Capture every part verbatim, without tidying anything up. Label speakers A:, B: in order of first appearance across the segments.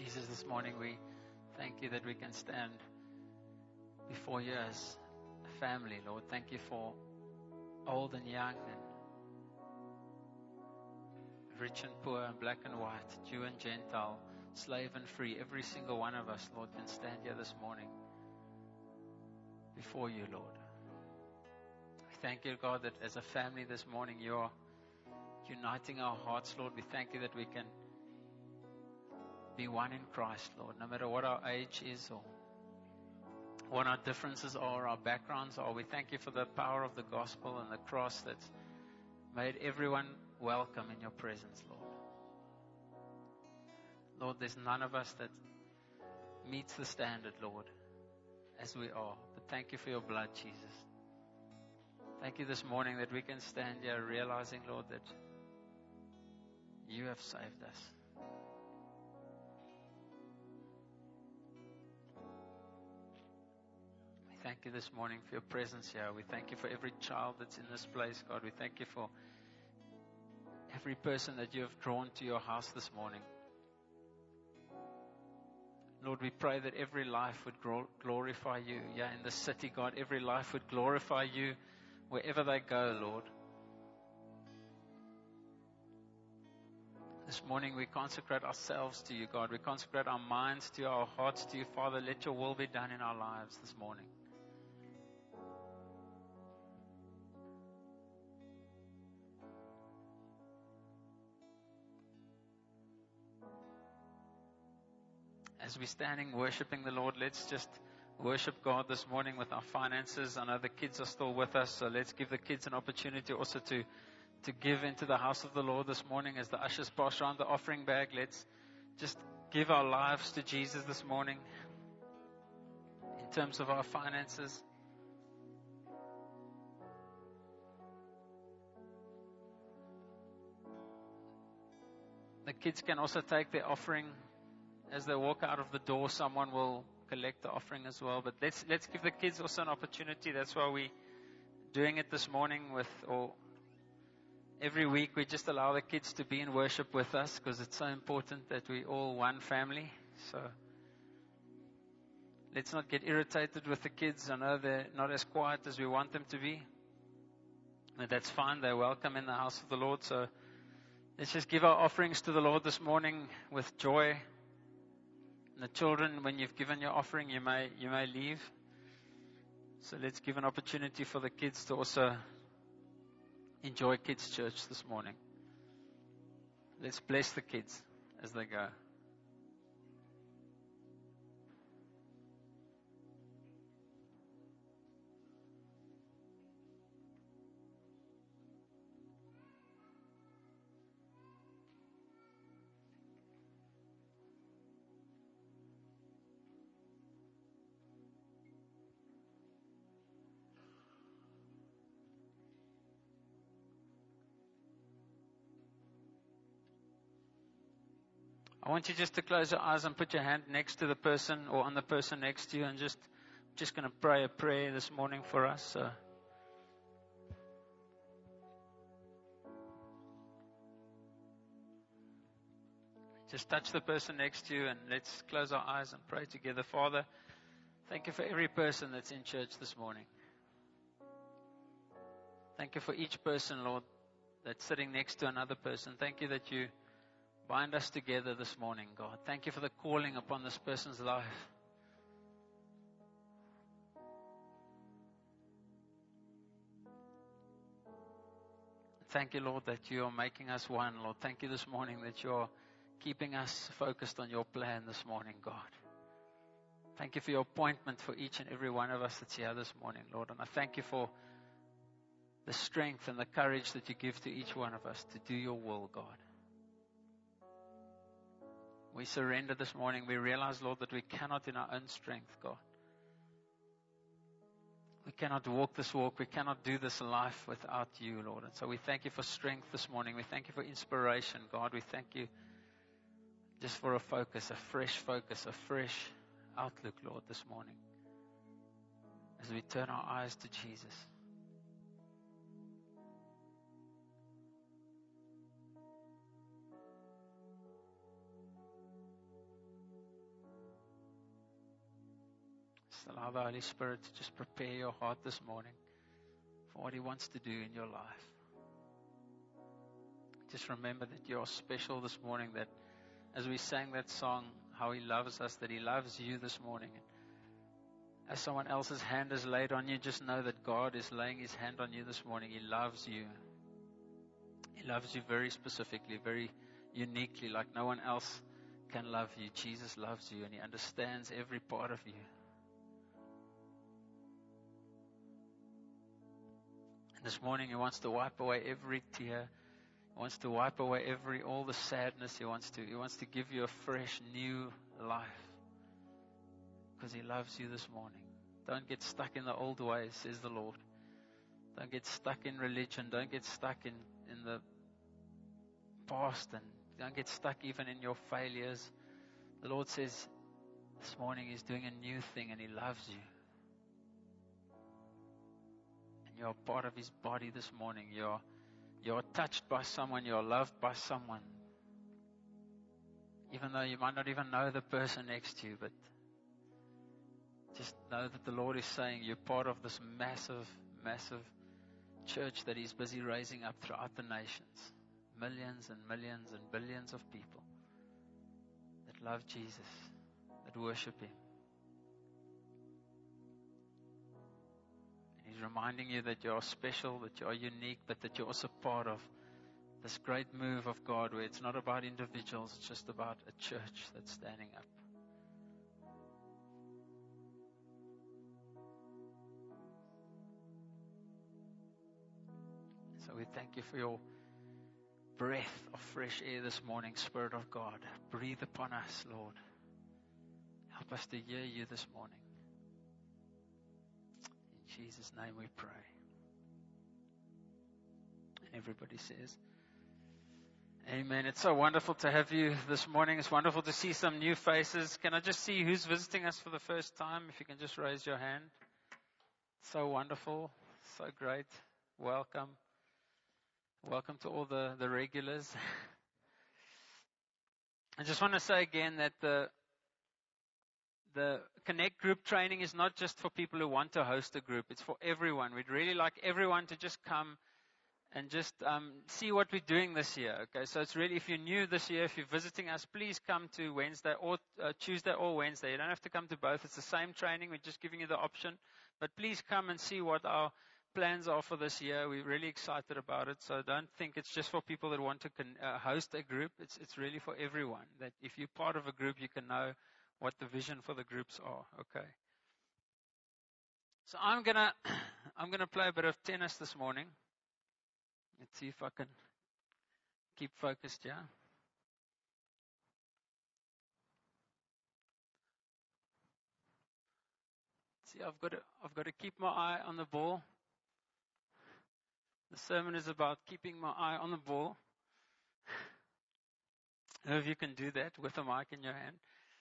A: Jesus, this morning we thank you that we can stand before you as a family, Lord. Thank you for old and young and rich and poor and black and white, Jew and Gentile, slave and free. Every single one of us, Lord, can stand here this morning before you, Lord. We thank you, God, that as a family this morning you are uniting our hearts, Lord. We thank you that we can be one in Christ, Lord, no matter what our age is or what our differences are, our backgrounds are. We thank you for the power of the gospel and the cross that's made everyone welcome in your presence, Lord. Lord, there's none of us that meets the standard, Lord, as we are. But thank you for your blood, Jesus. Thank you this morning that we can stand here realizing, Lord, that you have saved us. We thank you this morning for your presence here. We thank you for every child that's in this place, God. We thank you for every person that you have drawn to your house this morning. Lord, we pray that every life would glorify you. Yeah, in the city, God, every life would glorify you wherever they go, Lord. This morning we consecrate ourselves to you, God. We consecrate our minds to you, our hearts to you, Father. Let your will be done in our lives this morning. As we're standing worshiping the Lord, let's just worship God this morning with our finances. I know the kids are still with us, so let's give the kids an opportunity also to, to give into the house of the Lord this morning. As the ushers pass around the offering bag, let's just give our lives to Jesus this morning in terms of our finances. The kids can also take their offering. As they walk out of the door, someone will collect the offering as well. But let's let's give the kids also an opportunity. That's why we're doing it this morning with, or every week we just allow the kids to be in worship with us, because it's so important that we all one family. So let's not get irritated with the kids. I know they're not as quiet as we want them to be, but that's fine. They're welcome in the house of the Lord. So let's just give our offerings to the Lord this morning with joy. The children, when you've given your offering, you may you may leave. So let's give an opportunity for the kids to also enjoy kids' church this morning. Let's bless the kids as they go. I want you just to close your eyes and put your hand next to the person or on the person next to you, and just just going to pray a prayer this morning for us. So just touch the person next to you and let's close our eyes and pray together. Father, thank you for every person that's in church this morning. Thank you for each person, Lord, that's sitting next to another person. Thank you that you bind us together this morning, God. Thank you for the calling upon this person's life. Thank you, Lord, that you are making us one, Lord. Thank you this morning that you are keeping us focused on your plan this morning, God. Thank you for your appointment for each and every one of us that's here this morning, Lord. And I thank you for the strength and the courage that you give to each one of us to do your will, God. We surrender this morning. We realize, Lord, that we cannot in our own strength, God. We cannot walk this walk. We cannot do this life without you, Lord. And so we thank you for strength this morning. We thank you for inspiration, God. We thank you just for a focus, a fresh focus, a fresh outlook, Lord, this morning, as we turn our eyes to Jesus. Just allow the Holy Spirit to just prepare your heart this morning for what He wants to do in your life. Just remember that you are special this morning, that as we sang that song, how He loves us, that He loves you this morning. As someone else's hand is laid on you, just know that God is laying His hand on you this morning. He loves you. He loves you very specifically, very uniquely, like no one else can love you. Jesus loves you, and He understands every part of you. And this morning He wants to wipe away every tear. He wants to wipe away every all the sadness. He wants to He wants to give you a fresh new life, because He loves you this morning. Don't get stuck in the old ways, says the Lord. Don't get stuck in religion. Don't get stuck in, in the past, and don't get stuck even in your failures. The Lord says this morning He's doing a new thing, and He loves you. And you're part of His body this morning. You're You're touched by someone. You're loved by someone. Even though you might not even know the person next to you, but just know that the Lord is saying you're part of this massive, massive church that He's busy raising up throughout the nations. Millions and millions and billions of people that love Jesus, that worship Him. And He's reminding you that you are special, that you are unique, but that you're also part of this great move of God, where it's not about individuals, it's just about a church that's standing up. So we thank You for Your breath of fresh air this morning, Spirit of God. Breathe upon us, Lord. Help us to hear You this morning. In Jesus' name we pray. And everybody says, Amen. It's so wonderful to have you this morning. It's wonderful to see some new faces. Can I just see who's visiting us for the first time? If you can just raise your hand. So wonderful. So great. Welcome. Welcome to all the, the regulars. I just want to say again that the the Connect group training is not just for people who want to host a group. It's for everyone. We'd really like everyone to just come and just um, see what we're doing this year. Okay, so it's really, if you're new this year, if you're visiting us, please come to Wednesday or uh, Tuesday or Wednesday. You don't have to come to both. It's the same training. We're just giving you the option. But please come and see what our plans are for this year. We're really excited about it. So don't think it's just for people that want to con- uh, host a group. It's it's really for everyone. That if you're part of a group, you can know what the vision for the groups are. Okay. So I'm gonna I'm gonna play a bit of tennis this morning. Let's see if I can keep focused. Yeah. See, I've got to I've got to keep my eye on the ball. The sermon is about keeping my eye on the ball. Who of you can do that with a mic in your hand?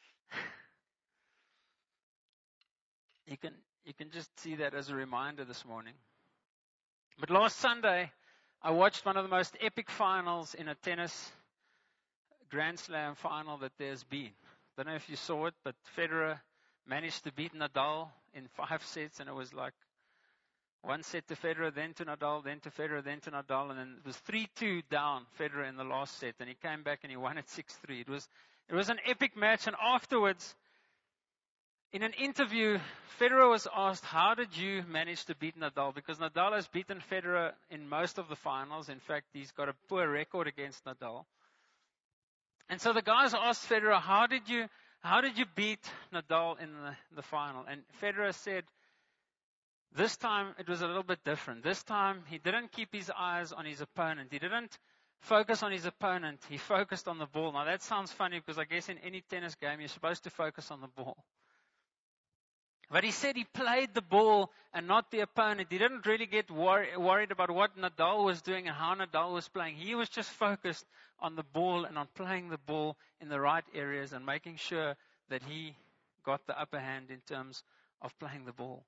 A: You can you can just see that as a reminder this morning. But last Sunday, I watched one of the most epic finals in a tennis Grand Slam final that there's been. Don't know if you saw it, but Federer managed to beat Nadal in five sets, and it was like one set to Federer, then to Nadal, then to Federer, then to Nadal, and then it was three two down Federer in the last set, and he came back and he won at six three. It was it was an epic match, and afterwards, in an interview, Federer was asked, how did you manage to beat Nadal? Because Nadal has beaten Federer in most of the finals. In fact, he's got a poor record against Nadal. And so the guys asked Federer, how did you how did you beat Nadal in the, the final? And Federer said, this time it was a little bit different. This time he didn't keep his eyes on his opponent. He didn't focus on his opponent. He focused on the ball. Now that sounds funny because I guess in any tennis game you're supposed to focus on the ball. But he said he played the ball and not the opponent. He didn't really get wor- worried about what Nadal was doing and how Nadal was playing. He was just focused on the ball and on playing the ball in the right areas and making sure that he got the upper hand in terms of playing the ball.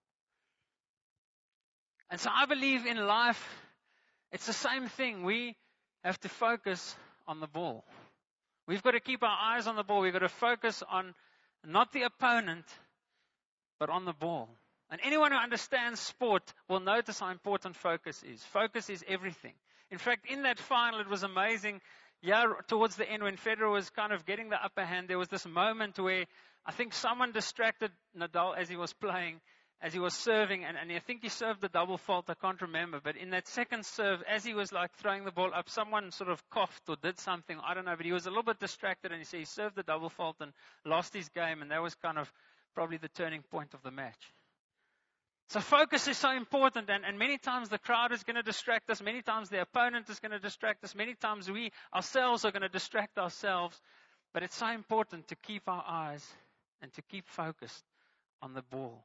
A: And so I believe in life, it's the same thing. We have to focus on the ball. We've got to keep our eyes on the ball. We've got to focus on not the opponent, but on the ball. And anyone who understands sport will notice how important focus is. Focus is everything. In fact, in that final, it was amazing. Yeah, towards the end, when Federer was kind of getting the upper hand, there was this moment where I think someone distracted Nadal as he was playing, as he was serving, and, and I think he served the double fault, I can't remember. But in that second serve, as he was like throwing the ball up, someone sort of coughed or did something, I don't know, but he was a little bit distracted, and he said he served the double fault and lost his game, and that was kind of probably the turning point of the match. So focus is so important, and, and many times the crowd is going to distract us, many times the opponent is going to distract us, many times we ourselves are going to distract ourselves, but it's so important to keep our eyes and to keep focused on the ball.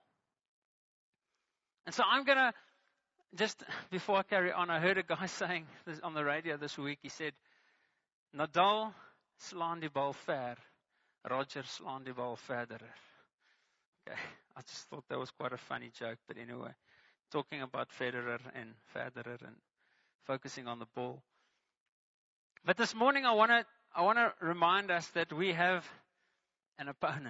A: And so I'm going to, just before I carry on, I heard a guy saying this on the radio this week, he said, Nadal slaan die bal ver, Roger slaan die bal verder. Okay, I just thought that was quite a funny joke, but anyway, talking about Federer and Federer and focusing on the ball. But this morning I want to I want to remind us that we have an opponent.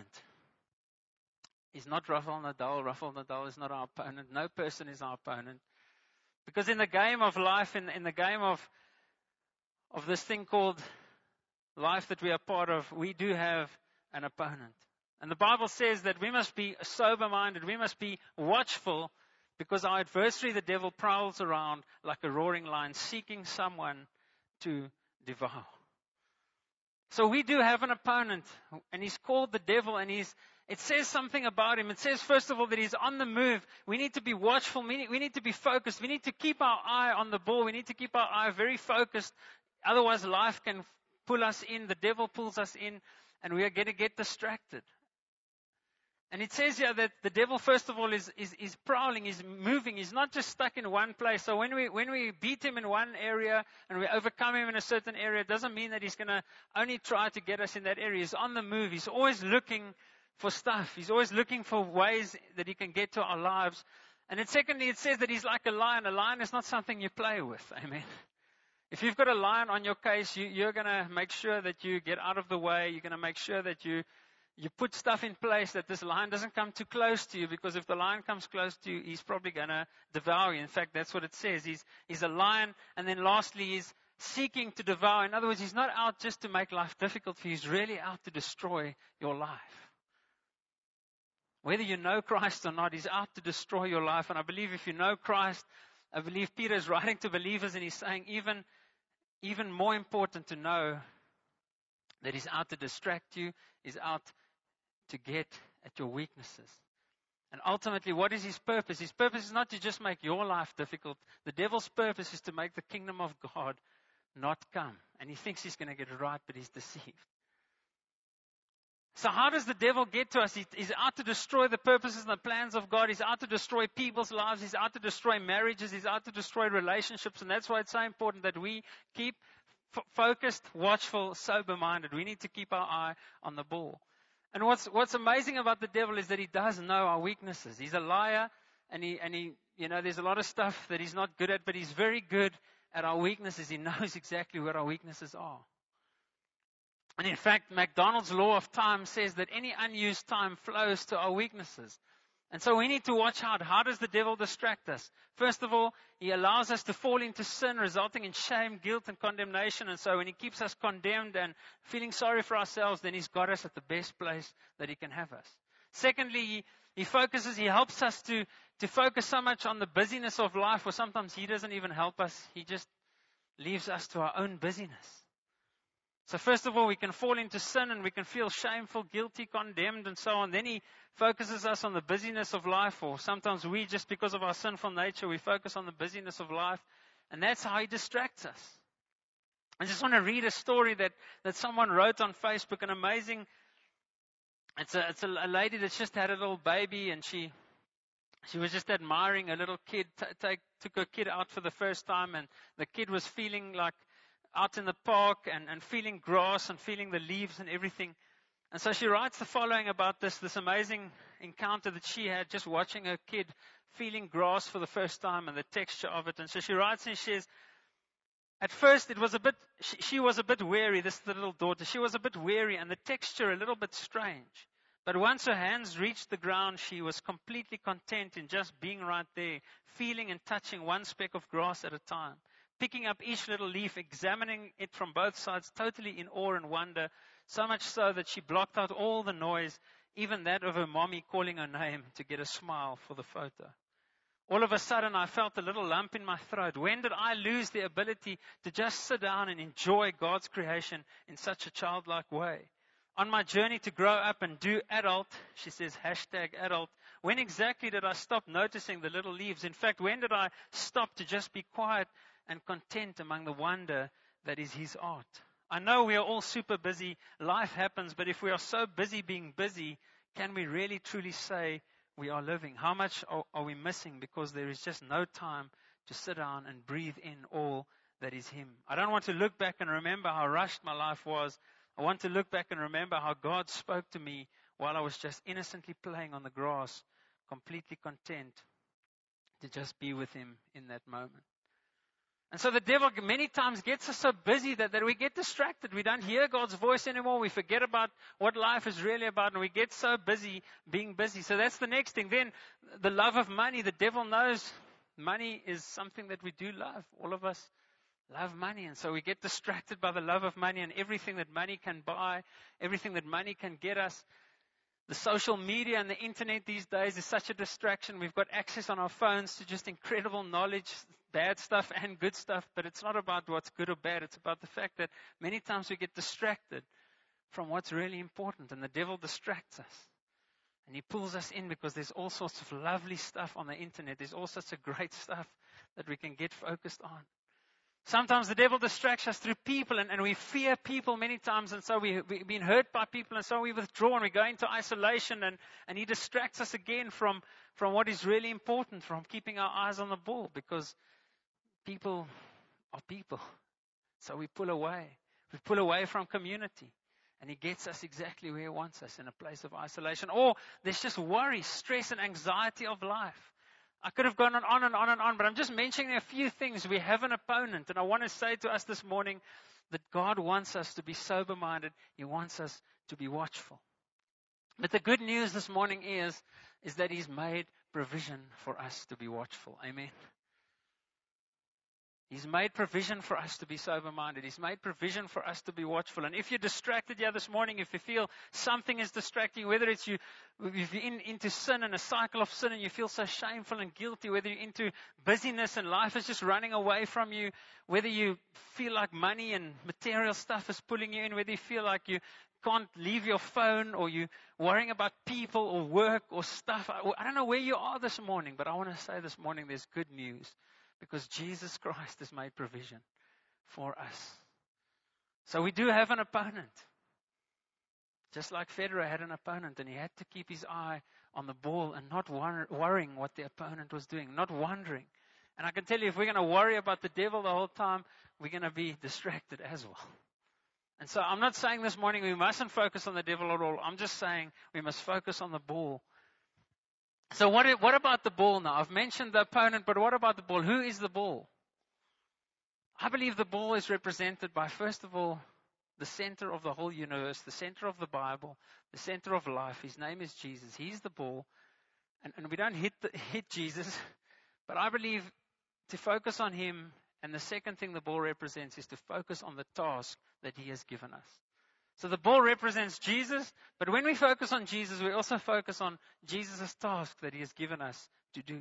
A: He's not Rafael Nadal. Rafael Nadal is not our opponent. No person is our opponent. Because in the game of life, in, in the game of of this thing called life that we are part of, we do have an opponent. And the Bible says that we must be sober-minded, we must be watchful, because our adversary, the devil, prowls around like a roaring lion, seeking someone to devour. So we do have an opponent, and he's called the devil, and he's, it says something about him. It says, first of all, that he's on the move. We need to be watchful, we need, we need to be focused, we need to keep our eye on the ball, we need to keep our eye very focused, otherwise life can pull us in, the devil pulls us in, and we are going to get distracted. And it says here that the devil, first of all, is, is, is prowling, is moving. He's not just stuck in one place. So when we when we beat him in one area and we overcome him in a certain area, it doesn't mean that he's going to only try to get us in that area. He's on the move. He's always looking for stuff. He's always looking for ways that he can get to our lives. And then secondly, it says that he's like a lion. A lion is not something you play with. Amen. If you've got a lion on your case, you, you're going to make sure that you get out of the way. You're going to make sure that you You put stuff in place that this lion doesn't come too close to you, because if the lion comes close to you, he's probably going to devour you. In fact, that's what it says. He's, he's a lion. And then lastly, he's seeking to devour. In other words, he's not out just to make life difficult for you. He's really out to destroy your life. Whether you know Christ or not, he's out to destroy your life. And I believe if you know Christ, I believe Peter is writing to believers, and he's saying even, even more important to know that he's out to distract you, he's out to get at your weaknesses. And ultimately, what is his purpose? His purpose is not to just make your life difficult. The devil's purpose is to make the kingdom of God not come. And he thinks he's going to get it right, but he's deceived. So how does the devil get to us? He, he's out to destroy the purposes and the plans of God. He's out to destroy people's lives. He's out to destroy marriages. He's out to destroy relationships. And that's why it's so important that we keep f- focused, watchful, sober-minded. We need to keep our eye on the ball. And what's what's amazing about the devil is that he does know our weaknesses. He's a liar, and he and he you know there's a lot of stuff that he's not good at, but he's very good at our weaknesses. He knows exactly what our weaknesses are. And in fact, McDonald's law of time says that any unused time flows to our weaknesses. And so we need to watch out. How does the devil distract us? First of all, he allows us to fall into sin, resulting in shame, guilt, and condemnation. And so when he keeps us condemned and feeling sorry for ourselves, then he's got us at the best place that he can have us. Secondly, he, he focuses, he helps us to, to focus so much on the busyness of life, or sometimes he doesn't even help us. He just leaves us to our own busyness. So first of all, we can fall into sin and we can feel shameful, guilty, condemned, and so on. Then he focuses us on the busyness of life, or sometimes we, just because of our sinful nature, we focus on the busyness of life. And that's how he distracts us. I just want to read a story that, that someone wrote on Facebook, an amazing, it's a, it's a, a lady that's just had a little baby, and she she was just admiring a little kid, t- take, took her kid out for the first time, and the kid was feeling like out in the park and, and feeling grass and feeling the leaves and everything. And so she writes the following about this, this amazing encounter that she had just watching her kid feeling grass for the first time and the texture of it. And so she writes and she says, at first it was a bit, she, she was a bit weary, this is the little daughter, she was a bit weary and the texture a little bit strange. But once her hands reached the ground, she was completely content in just being right there, feeling and touching one speck of grass at a time, picking up each little leaf, examining it from both sides, totally in awe and wonder, so much so that she blocked out all the noise, even that of her mommy calling her name, to get a smile for the photo. All of a sudden, I felt a little lump in my throat. When did I lose the ability to just sit down and enjoy God's creation in such a childlike way? On my journey to grow up and do adult, she says, hashtag adult, when exactly did I stop noticing the little leaves? In fact, when did I stop to just be quiet and content among the wonder that is His art? I know we are all super busy. Life happens, but if we are so busy being busy, can we really truly say we are living? How much are, are we missing because there is just no time to sit down and breathe in all that is Him? I don't want to look back and remember how rushed my life was. I want to look back and remember how God spoke to me while I was just innocently playing on the grass, completely content to just be with Him in that moment. And so the devil many times gets us so busy that, that we get distracted. We don't hear God's voice anymore. We forget about what life is really about, and we get so busy being busy. So that's the next thing. Then the love of money. The devil knows money is something that we do love. All of us love money, and so we get distracted by the love of money and everything that money can buy, everything that money can get us. The social media and the internet these days is such a distraction. We've got access on our phones to just incredible knowledge, bad stuff and good stuff, but it's not about what's good or bad. It's about the fact that many times we get distracted from what's really important, and the devil distracts us. And he pulls us in because there's all sorts of lovely stuff on the internet. There's all sorts of great stuff that we can get focused on. Sometimes the devil distracts us through people, and, and we fear people many times, and so we, we've been hurt by people, and so we withdraw and we go into isolation, and, and he distracts us again from, from what is really important, from keeping our eyes on the ball, because people are people. So we pull away. We pull away from community, and he gets us exactly where he wants us, in a place of isolation. Or there's just worry, stress, and anxiety of life. I could have gone on, on and on and on, but I'm just mentioning a few things. We have an opponent, and I want to say to us this morning that God wants us to be sober-minded. He wants us to be watchful. But the good news this morning is, is that He's made provision for us to be watchful. Amen. He's made provision for us to be sober-minded. He's made provision for us to be watchful. And if you're distracted here this morning, if you feel something is distracting, whether it's you, if you're in, into sin and a cycle of sin and you feel so shameful and guilty, whether you're into busyness and life is just running away from you, whether you feel like money and material stuff is pulling you in, whether you feel like you can't leave your phone, or you're worrying about people or work or stuff. I, I don't know where you are this morning, but I want to say this morning there's good news. Because Jesus Christ has made provision for us. So we do have an opponent. Just like Federer had an opponent, and he had to keep his eye on the ball and not wor- worrying what the opponent was doing, not wondering. And I can tell you, if we're going to worry about the devil the whole time, we're going to be distracted as well. And so I'm not saying this morning we mustn't focus on the devil at all. I'm just saying we must focus on the ball. So what, what about the ball now? I've mentioned the opponent, but what about the ball? Who is the ball? I believe the ball is represented by, first of all, the center of the whole universe, the center of the Bible, the center of life. His name is Jesus. He's the ball. And, and we don't hit, the, hit Jesus, but I believe to focus on Him. And the second thing the ball represents is to focus on the task that He has given us. So the ball represents Jesus, but when we focus on Jesus, we also focus on Jesus' task that He has given us to do.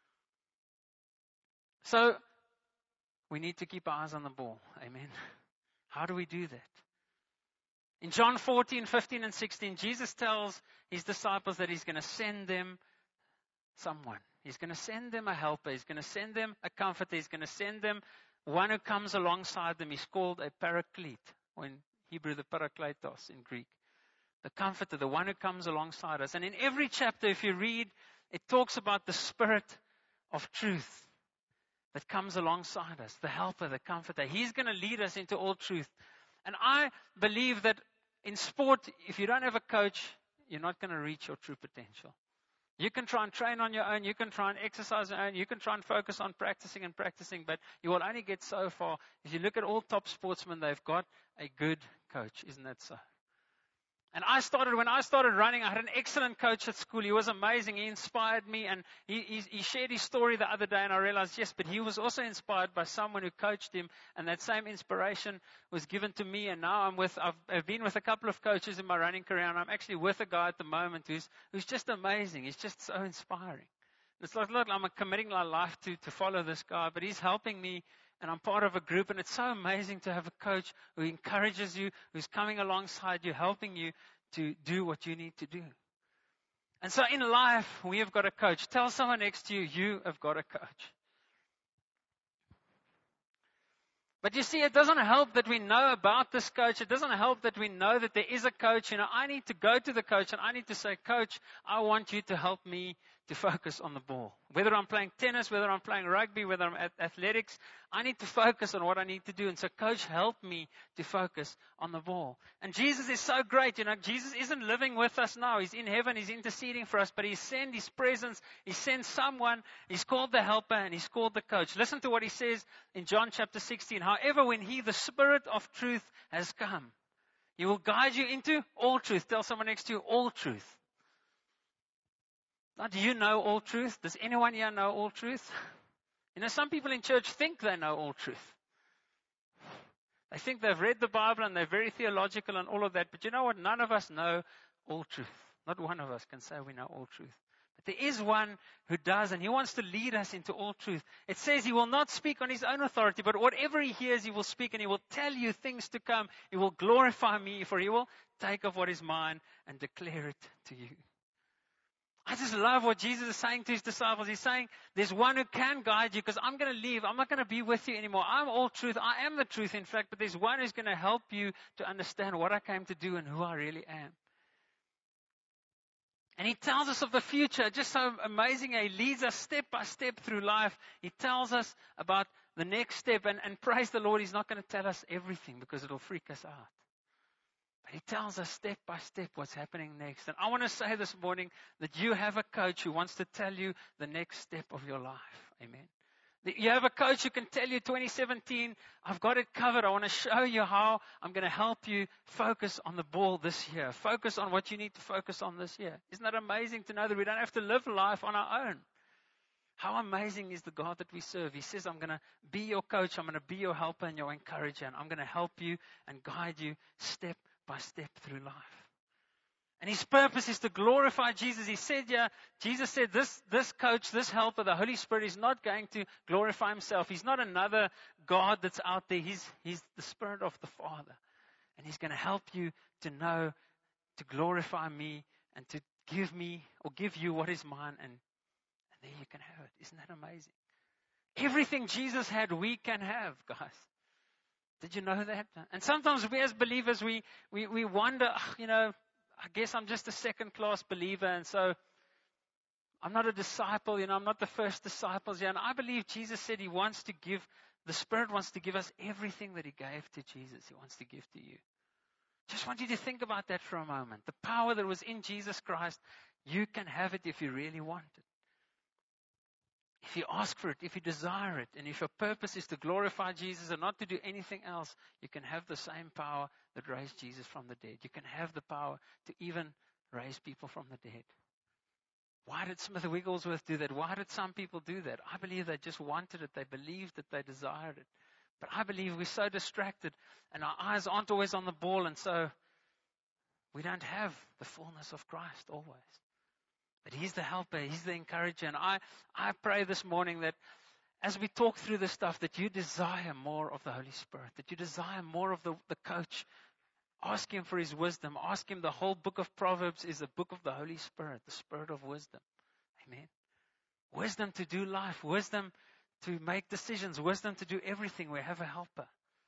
A: So we need to keep our eyes on the ball. Amen. How do we do that? In John fourteen, fifteen, and sixteen, Jesus tells His disciples that He's going to send them someone. He's going to send them a helper. He's going to send them a comforter. He's going to send them one who comes alongside them. He's called a paraclete, or in Hebrew, the parakletos in Greek. The comforter, the one who comes alongside us. And in every chapter, if you read, it talks about the Spirit of truth that comes alongside us, the helper, the comforter. He's going to lead us into all truth. And I believe that in sport, if you don't have a coach, you're not going to reach your true potential. You can try and train on your own. You can try and exercise on your own. You can try and focus on practicing and practicing, but you will only get so far. If you look at all top sportsmen, they've got a good coach. Isn't that so? And I started, when I started running, I had an excellent coach at school. He was amazing. He inspired me. And he, he, he shared his story the other day. And I realized, yes, but he was also inspired by someone who coached him. And that same inspiration was given to me. And now I'm with, I've, I've been with a couple of coaches in my running career. And I'm actually with a guy at the moment who's, who's just amazing. He's just so inspiring. It's like, look, I'm committing my life to, to follow this guy. But he's helping me. And I'm part of a group, and it's so amazing to have a coach who encourages you, who's coming alongside you, helping you to do what you need to do. And so in life, we have got a coach. Tell someone next to you, you have got a coach. But you see, it doesn't help that we know about this coach. It doesn't help that we know that there is a coach. You know, I need to go to the coach and I need to say, Coach, I want you to help me to focus on the ball. Whether I'm playing tennis, whether I'm playing rugby, whether I'm at athletics, I need to focus on what I need to do. And so, Coach, help me to focus on the ball. And Jesus is so great. You know, Jesus isn't living with us now. He's in heaven. He's interceding for us. But He sent His presence. He sent someone. He's called the helper and He's called the coach. Listen to what He says in John chapter sixteen. However, when He, the Spirit of truth, has come, He will guide you into all truth. Tell someone next to you, all truth. Now, do you know all truth? Does anyone here know all truth? You know, some people in church think they know all truth. They think they've read the Bible and they're very theological and all of that. But you know what? None of us know all truth. Not one of us can say we know all truth. But there is one who does, and He wants to lead us into all truth. It says He will not speak on His own authority, but whatever He hears, He will speak, and He will tell you things to come. He will glorify Me, for He will take of what is mine and declare it to you. I just love what Jesus is saying to His disciples. He's saying, there's one who can guide you, because I'm going to leave. I'm not going to be with you anymore. I'm all truth. I am the truth, in fact, but there's one who's going to help you to understand what I came to do and who I really am. And He tells us of the future, just so amazing. He leads us step by step through life. He tells us about the next step. And, and praise the Lord, He's not going to tell us everything because it'll freak us out. But He tells us step by step what's happening next. And I want to say this morning that you have a coach who wants to tell you the next step of your life. Amen. You have a coach who can tell you twenty seventeen, I've got it covered. I want to show you how I'm going to help you focus on the ball this year. Focus on what you need to focus on this year. Isn't that amazing to know that we don't have to live life on our own? How amazing is the God that we serve? He says, I'm going to be your coach. I'm going to be your helper and your encourager. And I'm going to help you and guide you step by step through life. And His purpose is to glorify Jesus. He said, yeah, Jesus said this, this coach, this helper, the Holy Spirit is not going to glorify Himself. He's not another God that's out there. He's, he's the Spirit of the Father. And He's going to help you to know, to glorify Me and to give me or give you what is mine. And, and there you can have it. Isn't that amazing? Everything Jesus had, we can have, guys. Did you know that? And sometimes we as believers, we, we, we wonder, you know, I guess I'm just a second-class believer, and so I'm not a disciple, you know, I'm not the first disciples here. And I believe Jesus said He wants to give, the Spirit wants to give us everything that He gave to Jesus. He wants to give to you. Just want you to think about that for a moment. The power that was in Jesus Christ, you can have it if you really want it. If you ask for it, if you desire it, and if your purpose is to glorify Jesus and not to do anything else, you can have the same power that raised Jesus from the dead. You can have the power to even raise people from the dead. Why did Smith Wigglesworth do that? Why did some people do that? I believe they just wanted it. They believed it. They desired it. But I believe we're so distracted and our eyes aren't always on the ball, and so we don't have the fullness of Christ always. But He's the helper. He's the encourager. And I, I pray this morning that as we talk through this stuff, that you desire more of the Holy Spirit, that you desire more of the, the coach. Ask Him for His wisdom. Ask Him. The whole book of Proverbs is a book of the Holy Spirit, the Spirit of wisdom. Amen. Wisdom to do life. Wisdom to make decisions. Wisdom to do everything. We have a helper.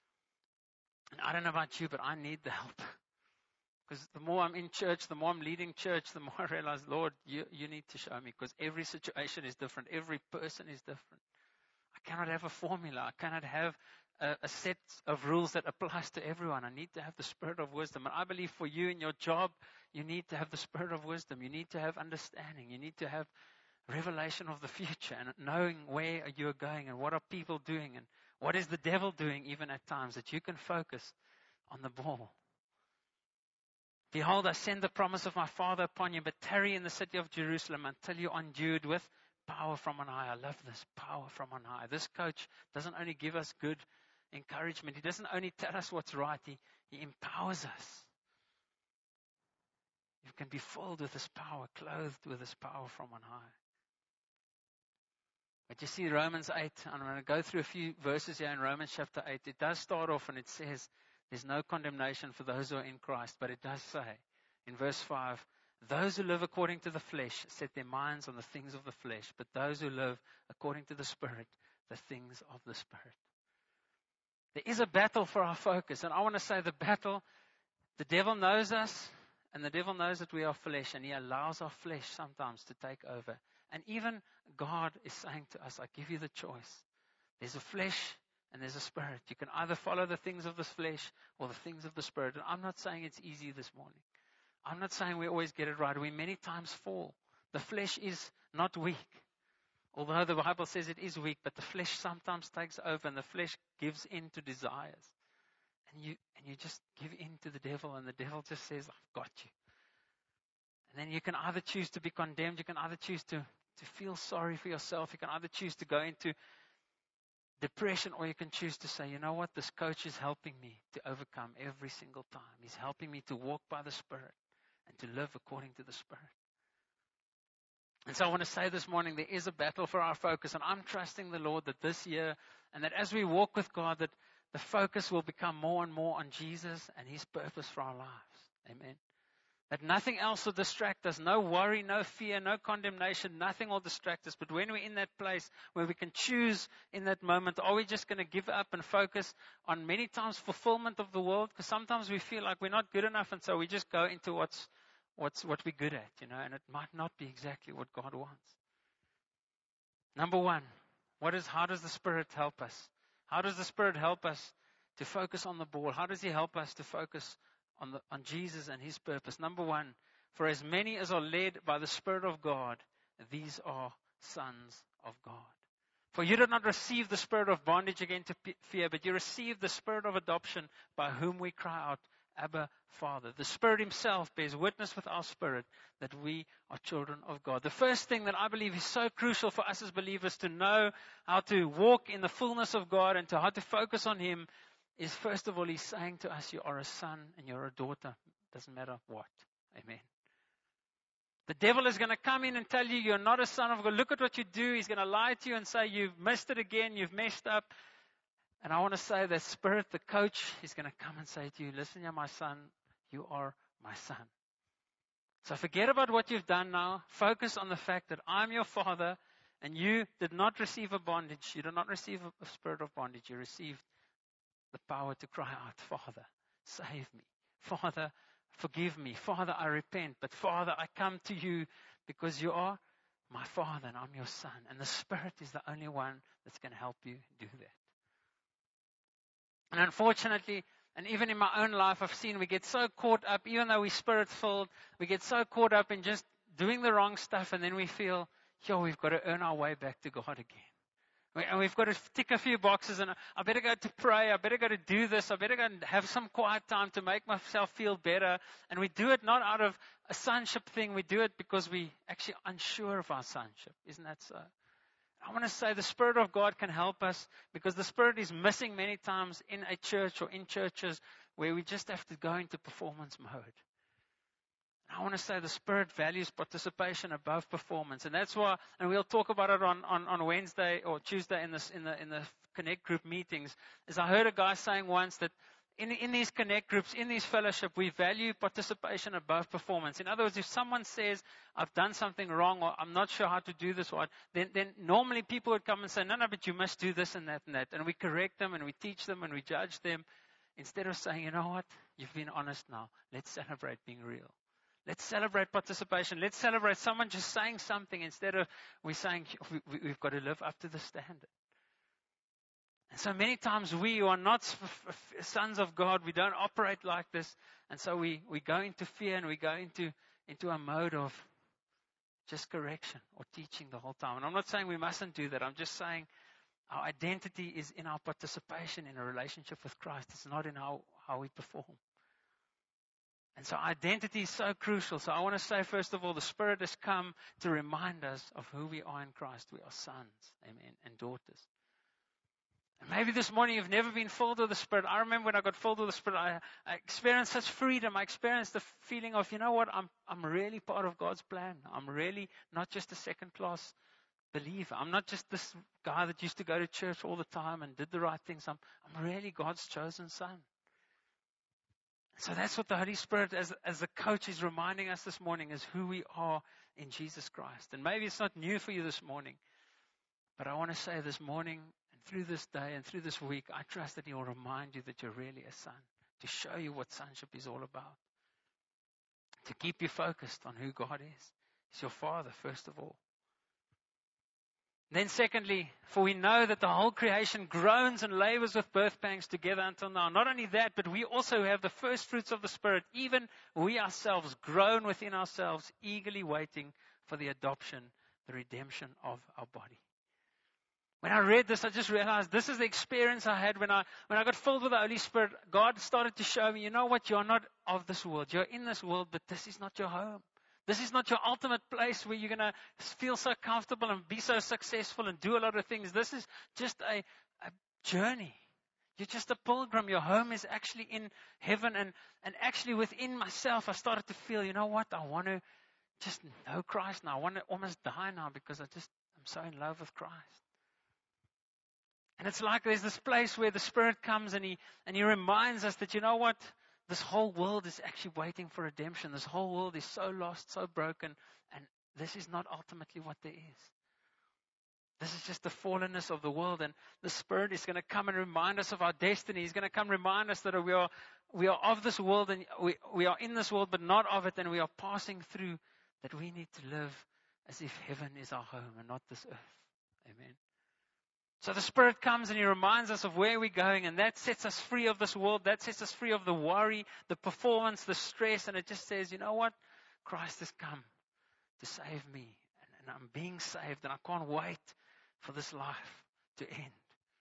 A: And I don't know about you, but I need the helper. Because the more I'm in church, the more I'm leading church, the more I realize, Lord, you, you need to show me. Because every situation is different. Every person is different. I cannot have a formula. I cannot have a, a set of rules that applies to everyone. I need to have the Spirit of wisdom. And I believe for you in your job, you need to have the Spirit of wisdom. You need to have understanding. You need to have revelation of the future and knowing where you're going and what are people doing and what is the devil doing even at times, that you can focus on the ball. Behold, I send the promise of my Father upon you, but tarry in the city of Jerusalem until you're endued with power from on high. I love this, power from on high. This coach doesn't only give us good encouragement. He doesn't only tell us what's right. He, he empowers us. You can be filled with His power, clothed with His power from on high. But you see Romans eight, and I'm going to go through a few verses here in Romans chapter eight. It does start off and it says, there's no condemnation for those who are in Christ. But it does say, in verse five, those who live according to the flesh set their minds on the things of the flesh. But those who live according to the Spirit, the things of the Spirit. There is a battle for our focus. And I want to say the battle, the devil knows us. And the devil knows that we are flesh. And he allows our flesh sometimes to take over. And even God is saying to us, I give you the choice. There's a flesh and there's a spirit. You can either follow the things of this flesh or the things of the Spirit. And I'm not saying it's easy this morning. I'm not saying we always get it right. We many times fall. The flesh is not weak. Although the Bible says it is weak, but the flesh sometimes takes over and the flesh gives in to desires. And you and you just give in to the devil and the devil just says, I've got you. And then you can either choose to be condemned. You can either choose to, to feel sorry for yourself. You can either choose to go into depression, or you can choose to say, you know what, this coach is helping me to overcome every single time. He's helping me to walk by the Spirit and to live according to the Spirit. And so I want to say this morning, there is a battle for our focus, and I'm trusting the Lord that this year, and that as we walk with God, that the focus will become more and more on Jesus and His purpose for our lives. Amen. That nothing else will distract us. No worry, no fear, no condemnation. Nothing will distract us. But when we're in that place where we can choose in that moment, are we just going to give up and focus on many times fulfillment of the world? Because sometimes we feel like we're not good enough, and so we just go into what's what's what we're good at, you know, and it might not be exactly what God wants. Number one, what is how does the Spirit help us? How does the Spirit help us to focus on the ball? How does He help us to focus On, the, on Jesus and His purpose? Number one, for as many as are led by the Spirit of God, these are sons of God. For you did not receive the spirit of bondage again to fear, but you received the Spirit of adoption, by whom we cry out, Abba, Father. The Spirit Himself bears witness with our spirit that we are children of God. The first thing that I believe is so crucial for us as believers to know how to walk in the fullness of God and to how to focus on Him is, first of all, He's saying to us, you are a son and you're a daughter. Doesn't matter what. Amen. The devil is going to come in and tell you you're not a son of God. Look at what you do. He's going to lie to you and say you've missed it again. You've messed up. And I want to say that Spirit, the coach, is going to come and say to you, listen here, my son, you are my son. So forget about what you've done now. Focus on the fact that I'm your Father and you did not receive a bondage. You did not receive a spirit of bondage. You received the power to cry out, Father, save me. Father, forgive me. Father, I repent. But Father, I come to you because you are my Father and I'm your son. And the Spirit is the only one that's going to help you do that. And unfortunately, and even in my own life, I've seen we get so caught up, even though we're Spirit-filled, we get so caught up in just doing the wrong stuff, and then we feel, yo, we've got to earn our way back to God again. And we've got to tick a few boxes, and I better go to pray, I better go to do this, I better go and have some quiet time to make myself feel better. And we do it not out of a sonship thing, we do it because we're actually unsure of our sonship. Isn't that so? I want to say the Spirit of God can help us, because the Spirit is missing many times in a church or in churches where we just have to go into performance mode. I want to say the Spirit values participation above performance. And that's why, and we'll talk about it on, on, on Wednesday or Tuesday in this in the in the Connect group meetings, is I heard a guy saying once that in, in these Connect groups, in these fellowship, we value participation above performance. In other words, if someone says, I've done something wrong, or I'm not sure how to do this, or then, then normally people would come and say, no, no, but you must do this and that and that. And we correct them and we teach them and we judge them, instead of saying, you know what, you've been honest now. Let's celebrate being real. Let's celebrate participation. Let's celebrate someone just saying something instead of we saying we, we, we've got to live up to the standard. And so many times we who are not f- f- sons of God, we don't operate like this. And so we, we go into fear and we go into, into a mode of just correction or teaching the whole time. And I'm not saying we mustn't do that. I'm just saying our identity is in our participation in a relationship with Christ. It's not in how, how we perform. And so identity is so crucial. So I want to say, first of all, the Spirit has come to remind us of who we are in Christ. We are sons, amen, and daughters. And maybe this morning you've never been filled with the Spirit. I remember when I got filled with the Spirit, I, I experienced such freedom. I experienced the feeling of, you know what, I'm I'm really part of God's plan. I'm really not just a second-class believer. I'm not just this guy that used to go to church all the time and did the right things. I'm, I'm really God's chosen son. So that's what the Holy Spirit, as, as the coach, is reminding us this morning, is who we are in Jesus Christ. And maybe it's not new for you this morning, but I want to say this morning and through this day and through this week, I trust that He will remind you that you're really a son, to show you what sonship is all about, to keep you focused on who God is. He's your Father, first of all. Then secondly, for we know that the whole creation groans and labors with birth pangs together until now. Not only that, but we also have the first fruits of the Spirit. Even we ourselves groan within ourselves, eagerly waiting for the adoption, the redemption of our body. When I read this, I just realized this is the experience I had when I when I got filled with the Holy Spirit. God started to show me, you know what, you're not of this world. You're in this world, but this is not your home. This is not your ultimate place where you're going to feel so comfortable and be so successful and do a lot of things. This is just a, a journey. You're just a pilgrim. Your home is actually in heaven. And, and actually within myself, I started to feel, you know what? I want to just know Christ now. I want to almost die now because I just, I'm so in love with Christ. And it's like there's this place where the Spirit comes and He, and He reminds us that, you know what? This whole world is actually waiting for redemption. This whole world is so lost, so broken, and this is not ultimately what there is. This is just the fallenness of the world, and the Spirit is going to come and remind us of our destiny. He's going to come remind us that we are we are of this world, and we, we are in this world, but not of it, and we are passing through, that we need to live as if heaven is our home and not this earth. Amen. So the Spirit comes and He reminds us of where we're going, and that sets us free of this world. That sets us free of the worry, the performance, the stress, and it just says, you know what? Christ has come to save me, and, and I'm being saved, and I can't wait for this life to end.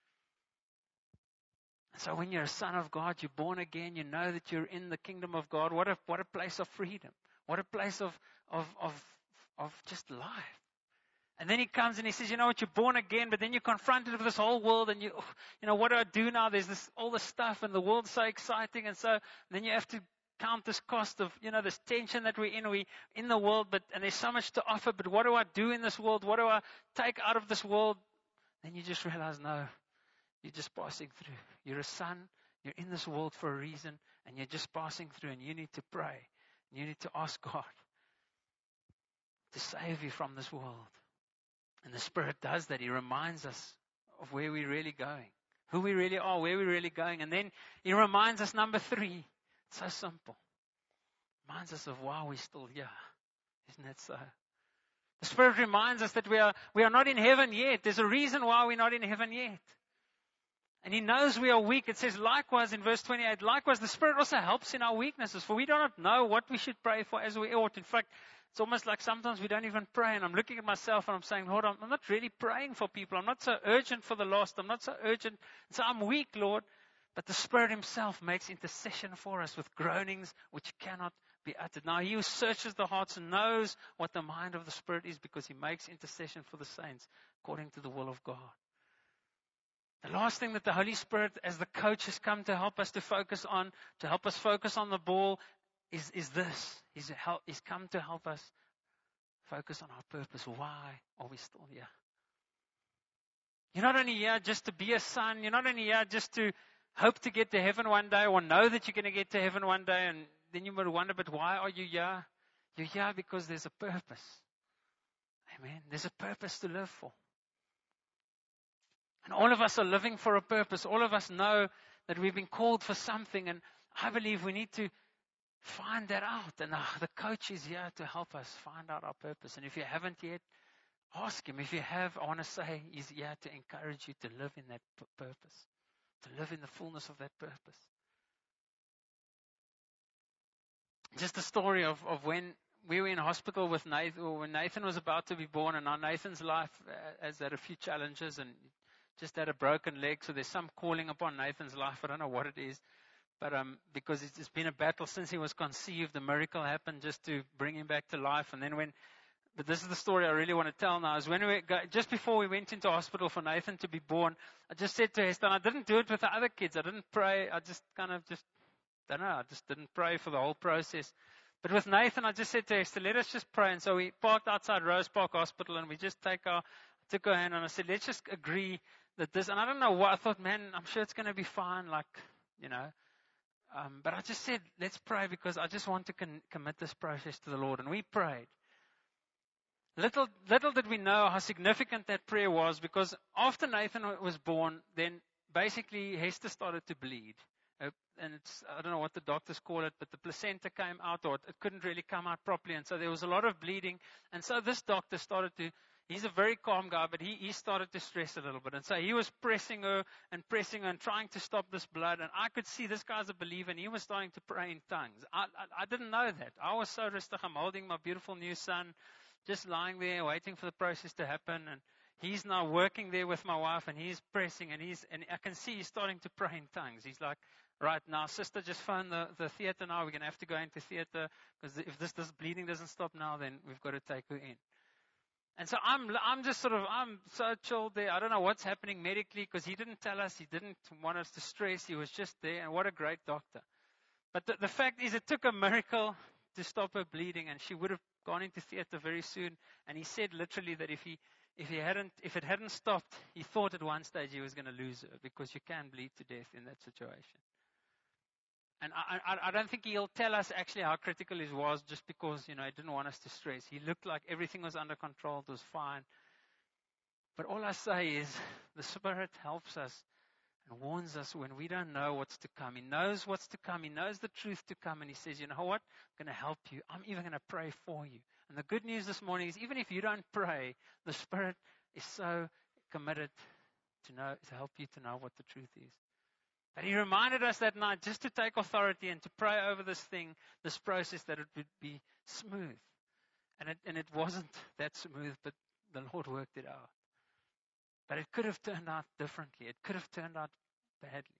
A: And so when you're a son of God, you're born again, you know that you're in the kingdom of God. What a, what a place of freedom. What a place of, of, of, of just life. And then He comes and He says, you know what, you're born again, but then you're confronted with this whole world, and you, you know, what do I do now? There's this, all this stuff, and the world's so exciting, and so and then you have to count this cost of, you know, this tension that we're in. We're in the world, but and there's so much to offer, but what do I do in this world? What do I take out of this world? Then you just realize, no, you're just passing through. You're a son, you're in this world for a reason, and you're just passing through, and you need to pray. You need to ask God to save you from this world. And the Spirit does that. He reminds us of where we're really going, who we really are, where we're really going. And then He reminds us, number three, it's so simple. Reminds us of why we're still here. Isn't that so? The Spirit reminds us that we are, we are not in heaven yet. There's a reason why we're not in heaven yet. And He knows we are weak. It says likewise in verse twenty-eight, likewise the Spirit also helps in our weaknesses, for we do not know what we should pray for as we ought. In fact, it's almost like sometimes we don't even pray, and I'm looking at myself and I'm saying, Lord, I'm not really praying for people. I'm not so urgent for the lost. I'm not so urgent. So I'm weak, Lord. But the Spirit Himself makes intercession for us with groanings which cannot be uttered. Now He who searches the hearts knows what the mind of the Spirit is, because He makes intercession for the saints according to the will of God. The last thing that the Holy Spirit, as the coach, has come to help us to focus on, to help us focus on the ball, is, is this. He's, help, he's come to help us focus on our purpose. Why are we still here? You're not only here just to be a son. You're not only here just to hope to get to heaven one day, or know that you're going to get to heaven one day, and then you might wonder, but why are you here? You're here because there's a purpose. Amen. There's a purpose to live for. And all of us are living for a purpose. All of us know that we've been called for something, and I believe we need to find that out. And the coach is here to help us find out our purpose. And if you haven't yet, ask him. If you have, I want to say he's here to encourage you to live in that p- purpose, to live in the fullness of that purpose. Just a story of, of when we were in hospital with Nathan, or when Nathan was about to be born, and now Nathan's life has had a few challenges and just had a broken leg. So there's some calling upon Nathan's life. I don't know what it is. But um, because it's, it's been a battle since he was conceived, the miracle happened just to bring him back to life. And then when, but this is the story I really want to tell now, is when we got, just before we went into hospital for Nathan to be born, I just said to Esther, and I didn't do it with the other kids. I didn't pray. I just kind of just, I don't know, I just didn't pray for the whole process. But with Nathan, I just said to Esther, let us just pray. And so we parked outside Rose Park Hospital, and we just take our, took her hand, and I said, let's just agree that this, and I don't know what, I thought, man, I'm sure it's going to be fine, like, you know. Um, but I just said, let's pray, because I just want to con- commit this process to the Lord. And we prayed. Little, little did we know how significant that prayer was, because after Nathan was born, then basically Hester started to bleed. Uh, and it's, I don't know what the doctors call it, but the placenta came out, or it, it couldn't really come out properly. And so there was a lot of bleeding. And so this doctor started to, he's a very calm guy, but he, he started to stress a little bit. And so he was pressing her and pressing her and trying to stop this blood. And I could see this guy's a believer, and he was starting to pray in tongues. I, I, I didn't know that. I was so rustig. I'm holding my beautiful new son, just lying there, waiting for the process to happen. And he's now working there with my wife, and he's pressing, and he's, and I can see he's starting to pray in tongues. He's like, right now, sister, just phone the, the theater now. We're going to have to go into theater, because if this, this bleeding doesn't stop now, then we've got to take her in. And so I'm, I'm just sort of, I'm so chilled there. I don't know what's happening medically, because he didn't tell us. He didn't want us to stress. He was just there, and what a great doctor. But the, the fact is, it took a miracle to stop her bleeding, and she would have gone into theater very soon. And he said literally that if he, if he hadn't, if it hadn't stopped, he thought at one stage he was going to lose her, because you can bleed to death in that situation. And I, I, I don't think he'll tell us actually how critical it was, just because, you know, he didn't want us to stress. He looked like everything was under control. It was fine. But all I say is the Spirit helps us and warns us when we don't know what's to come. He knows what's to come. He knows the truth to come. And he says, you know what? I'm going to help you. I'm even going to pray for you. And the good news this morning is, even if you don't pray, the Spirit is so committed to know, to help you to know what the truth is. But he reminded us that night just to take authority and to pray over this thing, this process, that it would be smooth. And it, and it wasn't that smooth, but the Lord worked it out. But it could have turned out differently. It could have turned out badly.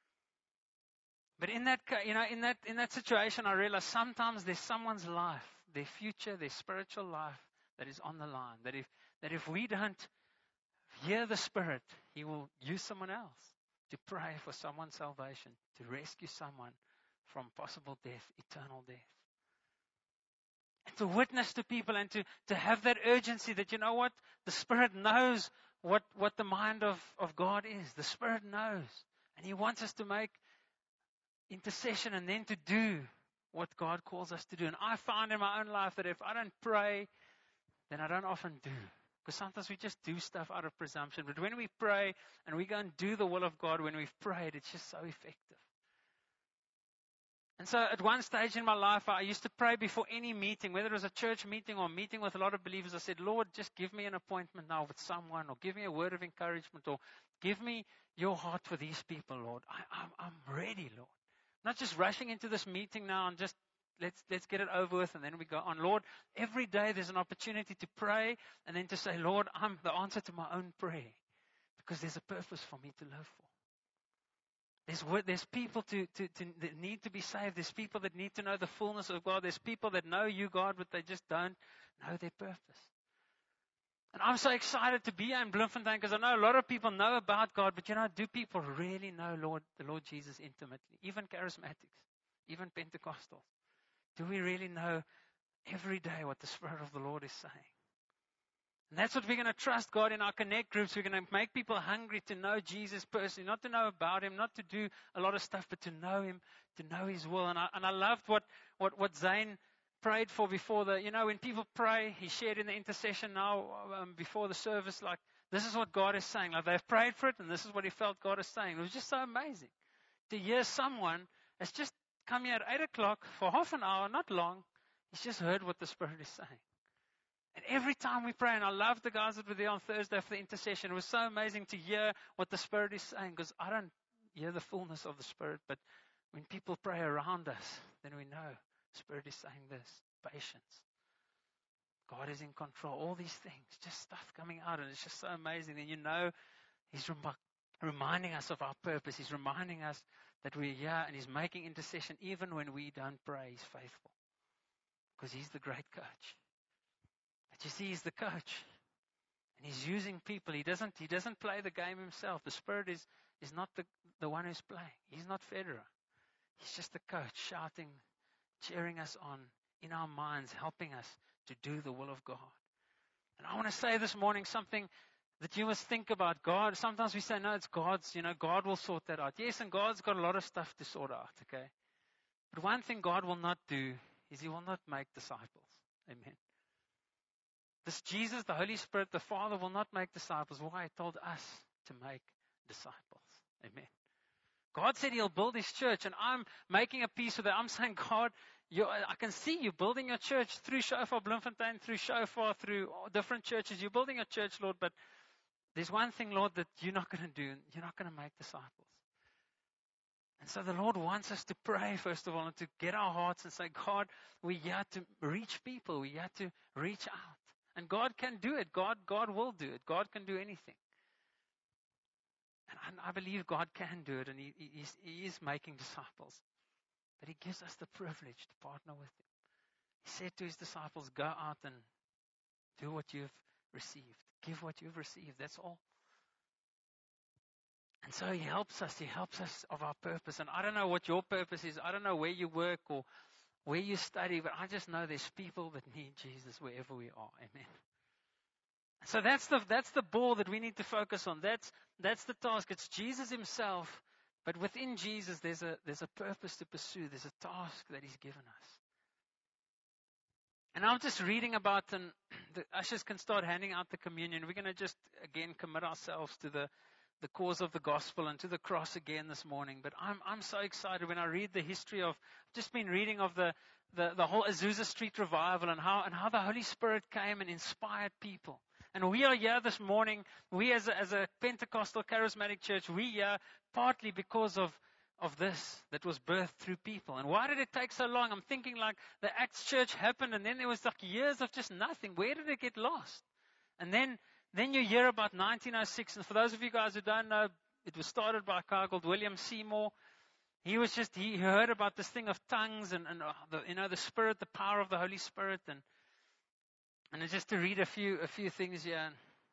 A: But in that, you know, in that, in that situation, I realized sometimes there's someone's life, their future, their spiritual life that is on the line. That if, that if we don't hear the Spirit, He will use someone else to pray for someone's salvation, to rescue someone from possible death, eternal death. And to witness to people, and to, to have that urgency that, you know what, the Spirit knows what, what the mind of, of God is. The Spirit knows. And He wants us to make intercession and then to do what God calls us to do. And I found in my own life that if I don't pray, then I don't often do. Because sometimes we just do stuff out of presumption. But when we pray and we go and do the will of God, when we've prayed, it's just so effective. And so at one stage in my life, I used to pray before any meeting, whether it was a church meeting or a meeting with a lot of believers. I said, Lord, just give me an appointment now with someone, or give me a word of encouragement, or give me your heart for these people, Lord. I, I'm, I'm ready, Lord. Not just rushing into this meeting now and just let's let's get it over with and then we go on. Lord, every day there's an opportunity to pray and then to say, Lord, I'm the answer to my own prayer, because there's a purpose for me to live for. There's there's people to, to, to that need to be saved. There's people that need to know the fullness of God. There's people that know you, God, but they just don't know their purpose. And I'm so excited to be here in Bloemfontein, because I know a lot of people know about God, but you know, do people really know Lord, the Lord Jesus intimately? Even charismatics, even Pentecostals. Do we really know every day what the Spirit of the Lord is saying? And that's what we're going to trust God in our connect groups. We're going to make people hungry to know Jesus personally, not to know about Him, not to do a lot of stuff, but to know Him, to know His will. And I, and I loved what, what, what Zane prayed for before the, you know, when people pray, he shared in the intercession now um, before the service, like, this is what God is saying. Like, they've prayed for it, and this is what he felt God is saying. It was just so amazing to hear someone that's just come here at eight o'clock for half an hour, not long. He's just heard what the Spirit is saying. And every time we pray, and I love the guys that were there on Thursday for the intercession, it was so amazing to hear what the Spirit is saying, because I don't hear the fullness of the Spirit, but when people pray around us, then we know the Spirit is saying this. Patience. God is in control. All these things, just stuff coming out, and it's just so amazing. And you know, He's rem- reminding us of our purpose. He's reminding us That we're here and He's making intercession even when we don't pray. He's faithful. Because He's the great coach. But you see, He's the coach. And He's using people. He doesn't, he doesn't play the game Himself. The Spirit is, is not the, the one who's playing. He's not Federer. He's just the coach, shouting, cheering us on in our minds, helping us to do the will of God. And I want to say this morning something that you must think about. God, sometimes we say, no, it's God's, you know, God will sort that out. Yes, and God's got a lot of stuff to sort out, okay? But one thing God will not do is He will not make disciples. Amen. This Jesus, the Holy Spirit, the Father will not make disciples. Why? He told us to make disciples. Amen. God said He'll build His church, and I'm making a peace with that. I'm saying, God, you, I can see you building your church through Shofar Bloemfontein, through Shofar, through different churches. You're building a church, Lord, but there's one thing, Lord, that you're not going to do. You're not going to make disciples. And so the Lord wants us to pray, first of all, and to get our hearts and say, God, we're here to reach people. We're here to reach out. And God can do it. God, God will do it. God can do anything. And I, I believe God can do it, and he, he, is, he is making disciples. But He gives us the privilege to partner with Him. He said to His disciples, go out and do what you've received. Give what you've received. That's all. And so He helps us. He helps us of our purpose. And I don't know what your purpose is. I don't know where you work or where you study, but I just know there's people that need Jesus wherever we are. Amen. So that's the that's the ball that we need to focus on. That's that's the task. It's Jesus Himself, but within Jesus there's a there's a purpose to pursue. There's a task that He's given us. And I'm just reading about, and the ushers can start handing out the communion. We're going to just again commit ourselves to the the cause of the gospel and to the cross again this morning. But I'm I'm so excited when I read the history of, just been reading of the the, the whole Azusa Street revival and how and how the Holy Spirit came and inspired people. And we are here this morning, we as a, as a Pentecostal charismatic church, we here partly because of, of this that was birthed through people. And why did it take so long? I'm thinking like the Acts church happened and then there was like years of just nothing. Where did it get lost? And then, then you hear about nineteen oh six. And for those of you guys who don't know, it was started by a guy called William Seymour. He was just, he heard about this thing of tongues and, and uh, the, you know, the Spirit, the power of the Holy Spirit. And And just to read a few a few things here.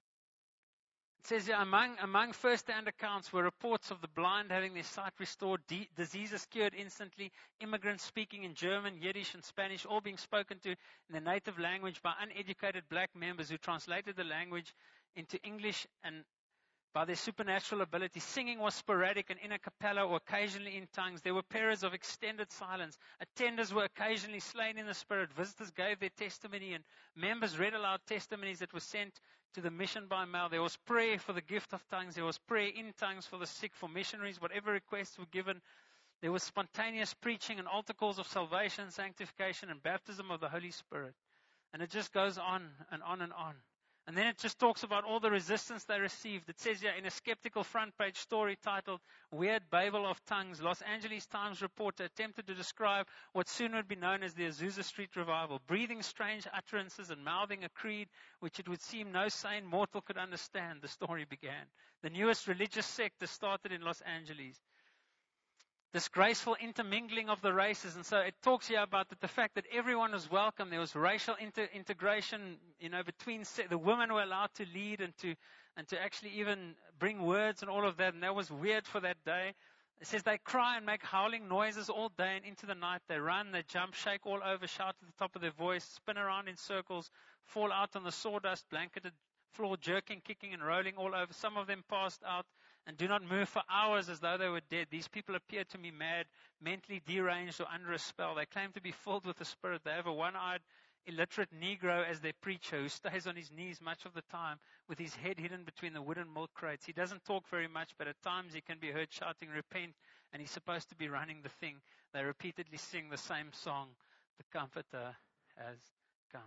A: It says here, among, among first-hand accounts were reports of the blind having their sight restored, de- diseases cured instantly, immigrants speaking in German, Yiddish, and Spanish, all being spoken to in the native language by uneducated black members who translated the language into English, and by their supernatural ability. Singing was sporadic and in a cappella or occasionally in tongues. There were periods of extended silence. Attenders were occasionally slain in the Spirit. Visitors gave their testimony and members read aloud testimonies that were sent to the mission by mail. There was prayer for the gift of tongues. There was prayer in tongues for the sick, for missionaries. Whatever requests were given, there was spontaneous preaching and altar calls of salvation, sanctification, and baptism of the Holy Spirit. And it just goes on and on and on. And then it just talks about all the resistance they received. It says here in a skeptical front page story titled Weird Babel of Tongues, Los Angeles Times reporter attempted to describe what soon would be known as the Azusa Street Revival, breathing strange utterances and mouthing a creed which it would seem no sane mortal could understand, the story began. The newest religious sect that started in Los Angeles. This graceful intermingling of the races. And so it talks here about the, the fact that everyone was welcome. There was racial inter, integration, you know, between se- the women were allowed to lead and to and to actually even bring words and all of that. And that was weird for that day. It says they cry and make howling noises all day and into the night. They run, they jump, shake all over, shout at the top of their voice, spin around in circles, fall out on the sawdust, blanketed floor, jerking, kicking, and rolling all over. Some of them passed out and do not move for hours as though they were dead. These people appear to me mad, mentally deranged, or under a spell. They claim to be filled with the Spirit. They have a one-eyed, illiterate Negro as their preacher who stays on his knees much of the time with his head hidden between the wooden milk crates. He doesn't talk very much, but at times he can be heard shouting, repent, and he's supposed to be running the thing. They repeatedly sing the same song, the Comforter has come.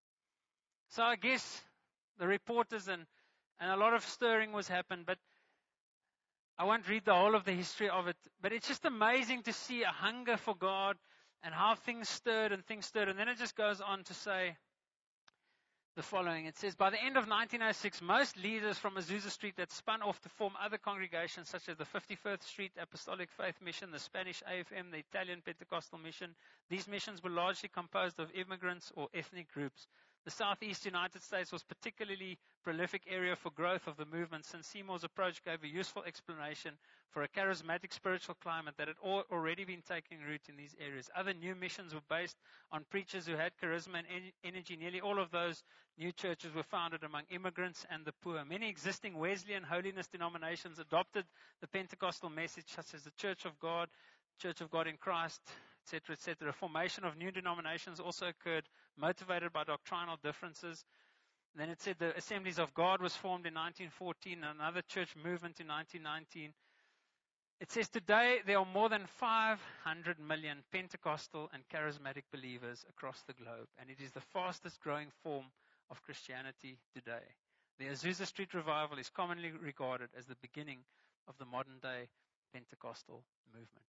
A: So I guess the reporters and, and a lot of stirring was happened, but I won't read the whole of the history of it, but it's just amazing to see a hunger for God and how things stirred and things stirred. And then it just goes on to say the following. It says, by the end of nineteen oh six, most leaders from Azusa Street had spun off to form other congregations such as the fifty-first Street Apostolic Faith Mission, the Spanish A F M, the Italian Pentecostal Mission. These missions were largely composed of immigrants or ethnic groups. The Southeast United States was particularly prolific area for growth of the movement, since Seymour's approach gave a useful explanation for a charismatic spiritual climate that had al- already been taking root in these areas. Other new missions were based on preachers who had charisma and en- energy. Nearly all of those new churches were founded among immigrants and the poor. Many existing Wesleyan holiness denominations adopted the Pentecostal message, such as the Church of God, Church of God in Christ, et cetera, et cetera. Formation of new denominations also occurred, motivated by doctrinal differences. And then it said the Assemblies of God was formed in nineteen fourteen, and another church movement in nineteen nineteen. It says today there are more than five hundred million Pentecostal and charismatic believers across the globe, and it is the fastest growing form of Christianity today. The Azusa Street Revival is commonly regarded as the beginning of the modern day Pentecostal movement.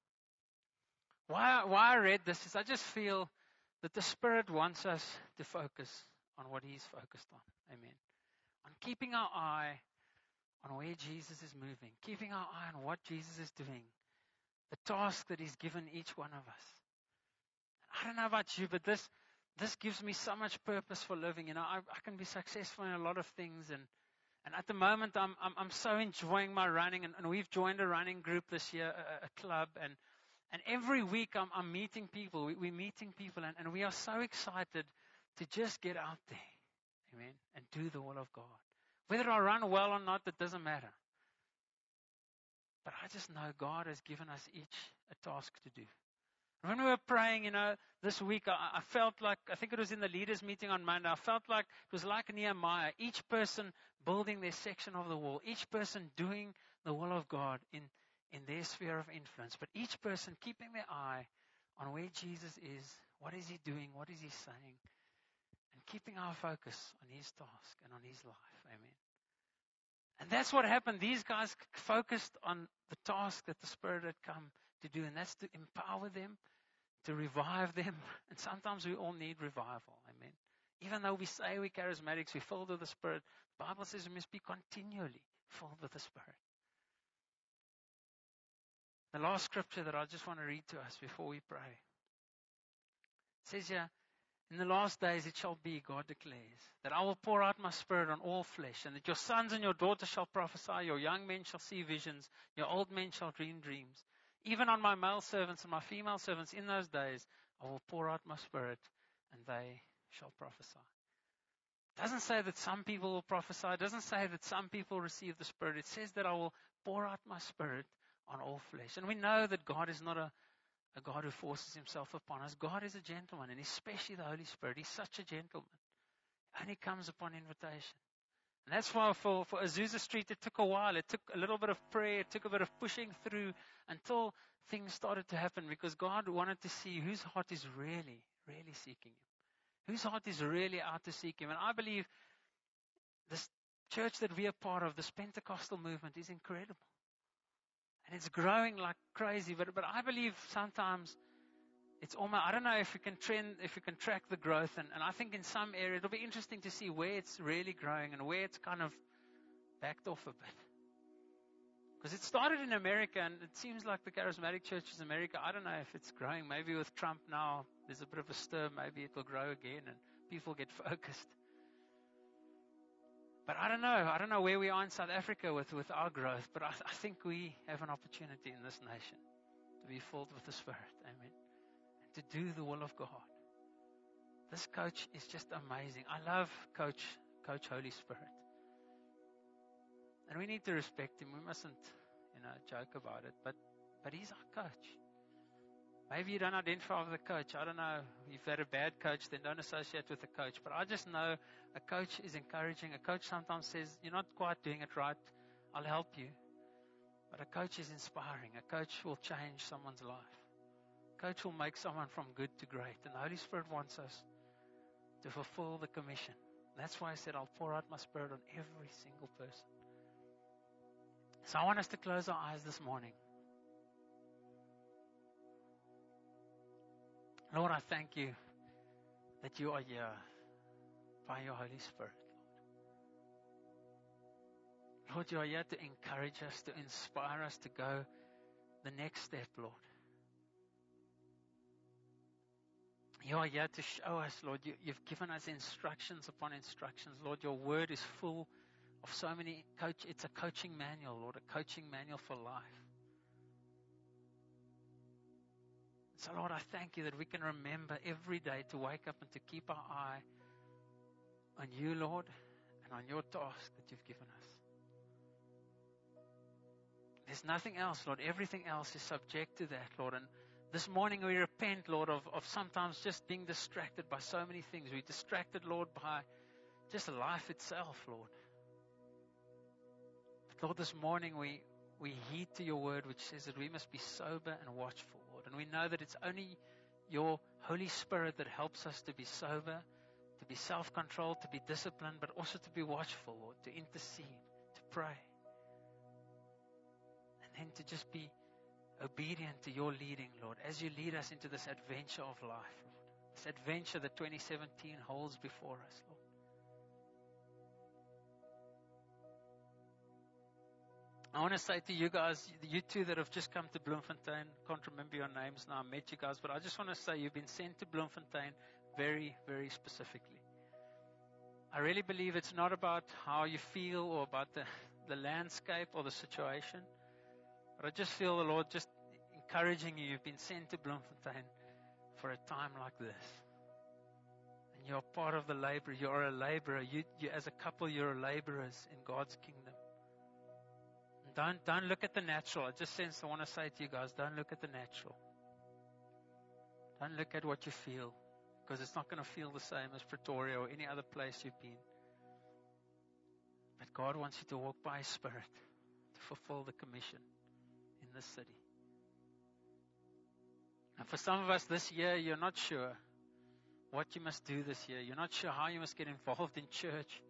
A: Why, why I read this is I just feel that the Spirit wants us to focus on what He's focused on. Amen. On keeping our eye on where Jesus is moving, keeping our eye on what Jesus is doing, the task that He's given each one of us. I don't know about you, but this this gives me so much purpose for living. You know, I, I can be successful in a lot of things, and and at the moment I'm I'm, I'm so enjoying my running, and, and we've joined a running group this year, a, a club, and and every week I'm I'm meeting people. We, we're meeting people, and, and we are so excited to just get out there, amen, and do the will of God. Whether I run well or not, that doesn't matter. But I just know God has given us each a task to do. When we were praying, you know, this week, I, I felt like, I think it was in the leaders meeting on Monday, I felt like it was like Nehemiah, each person building their section of the wall, each person doing the will of God in, in their sphere of influence, but each person keeping their eye on where Jesus is, what is He doing, what is He saying, and keeping our focus on His task and on His life. Amen. And that's what happened. These guys focused on the task that the Spirit had come to do, and that's to empower them, to revive them. And sometimes we all need revival. Amen. Even though we say we're charismatics, we're filled with the Spirit, the Bible says we must be continually filled with the Spirit. The last scripture that I just want to read to us before we pray. It says here, in the last days it shall be, God declares, that I will pour out my Spirit on all flesh, and that your sons and your daughters shall prophesy, your young men shall see visions, your old men shall dream dreams. Even on my male servants and my female servants in those days, I will pour out my Spirit, and they shall prophesy. It doesn't say that some people will prophesy. It doesn't say that some people receive the Spirit. It says that I will pour out my Spirit on all flesh. And we know that God is not a A God who forces Himself upon us. God is a gentleman, and especially the Holy Spirit. He's such a gentleman. And He comes upon invitation. And that's why for, for Azusa Street, it took a while. It took a little bit of prayer. It took a bit of pushing through until things started to happen, because God wanted to see whose heart is really, really seeking Him. Whose heart is really out to seek Him. And I believe this church that we are part of, this Pentecostal movement, is incredible. And it's growing like crazy, but but I believe sometimes it's almost, I don't know if we can trend, if we can track the growth, and, and I think in some areas it'll be interesting to see where it's really growing and where it's kind of backed off a bit. Because it started in America, and it seems like the charismatic churches in America, I don't know if it's growing. Maybe with Trump now, there's a bit of a stir, maybe it will grow again and people get focused. But I don't know. I don't know where we are in South Africa with, with our growth. But I, th- I think we have an opportunity in this nation to be filled with the Spirit. Amen. And to do the will of God. This coach is just amazing. I love Coach, Coach Holy Spirit. And we need to respect him. We mustn't, you know, joke about it. But, but he's our coach. Maybe you don't identify with the coach. I don't know. If you've had a bad coach, then don't associate with the coach. But I just know a coach is encouraging. A coach sometimes says, you're not quite doing it right. I'll help you. But a coach is inspiring. A coach will change someone's life. A coach will make someone from good to great. And the Holy Spirit wants us to fulfill the commission. That's why I said, I'll pour out my Spirit on every single person. So I want us to close our eyes this morning. Lord, I thank you that you are here. by your Holy Spirit, Lord. Lord, you are here to encourage us, to inspire us to go the next step, Lord. You are here to show us, Lord. You, you've given us instructions upon instructions, Lord. Your word is full of so many coach. It's a coaching manual, Lord, a coaching manual for life. So, Lord, I thank you that we can remember every day to wake up and to keep our eye on you, Lord, and on your task that you've given us. There's nothing else, Lord. Everything else is subject to that, Lord. And this morning we repent, Lord, of, of sometimes just being distracted by so many things. We're distracted, Lord, by just life itself, Lord. But, Lord, this morning we, we heed to your word, which says that we must be sober and watchful, Lord. And we know that it's only your Holy Spirit that helps us to be sober, to be self-controlled, to be disciplined, but also to be watchful, Lord, to intercede, to pray. And then to just be obedient to your leading, Lord, as you lead us into this adventure of life, Lord. This adventure that twenty seventeen holds before us, Lord. I want to say to you guys, you two that have just come to Bloemfontein, can't remember your names now, I met you guys, but I just want to say you've been sent to Bloemfontein very, very specifically. I really believe it's not about how you feel or about the, the landscape or the situation. But I just feel the Lord just encouraging you. You've been sent to Bloemfontein for a time like this. And you're part of the labor. You're a laborer. You, you, as a couple, you're laborers in God's kingdom. And don't, don't look at the natural. I just sense I want to say to you guys, don't look at the natural. Don't look at what you feel. Because it's not going to feel the same as Pretoria or any other place you've been. But God wants you to walk by His Spirit to fulfill the commission in this city. And for some of us this year, you're not sure what you must do this year. You're not sure how you must get involved in church.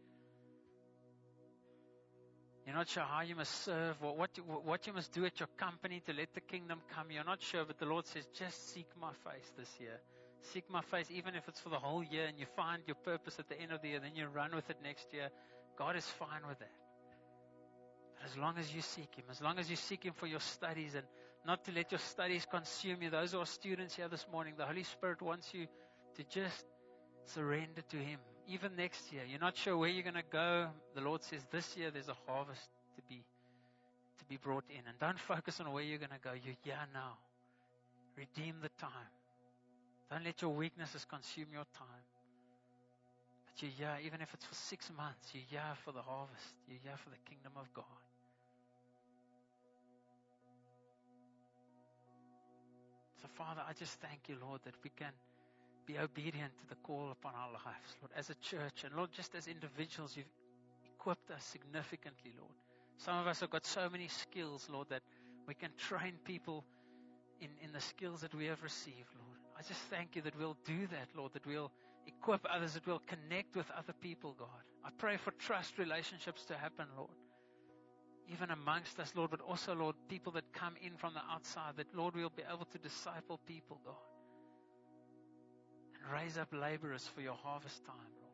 A: You're not sure how you must serve or what, what you must do at your company to let the kingdom come. You're not sure, but the Lord says, just seek my face this year. Seek my face, even if it's for the whole year, and you find your purpose at the end of the year, then you run with it next year. God is fine with that. But as long as you seek Him, as long as you seek Him for your studies and not to let your studies consume you, those who are students here this morning, the Holy Spirit wants you to just surrender to Him. Even next year, you're not sure where you're going to go. The Lord says this year there's a harvest to be to be brought in. And don't focus on where you're going to go. You're here now. Redeem the time. Don't let your weaknesses consume your time. But you're here, even if it's for six months, you're here for the harvest. You're here for the kingdom of God. So, Father, I just thank you, Lord, that we can be obedient to the call upon our lives, Lord, as a church. And, Lord, just as individuals, you've equipped us significantly, Lord. Some of us have got so many skills, Lord, that we can train people in, in the skills that we have received, Lord. I just thank you that we'll do that, Lord, that we'll equip others, that we'll connect with other people, God. I pray for trust relationships to happen, Lord, even amongst us, Lord, but also, Lord, people that come in from the outside, that, Lord, we'll be able to disciple people, God, and raise up laborers for your harvest time, Lord.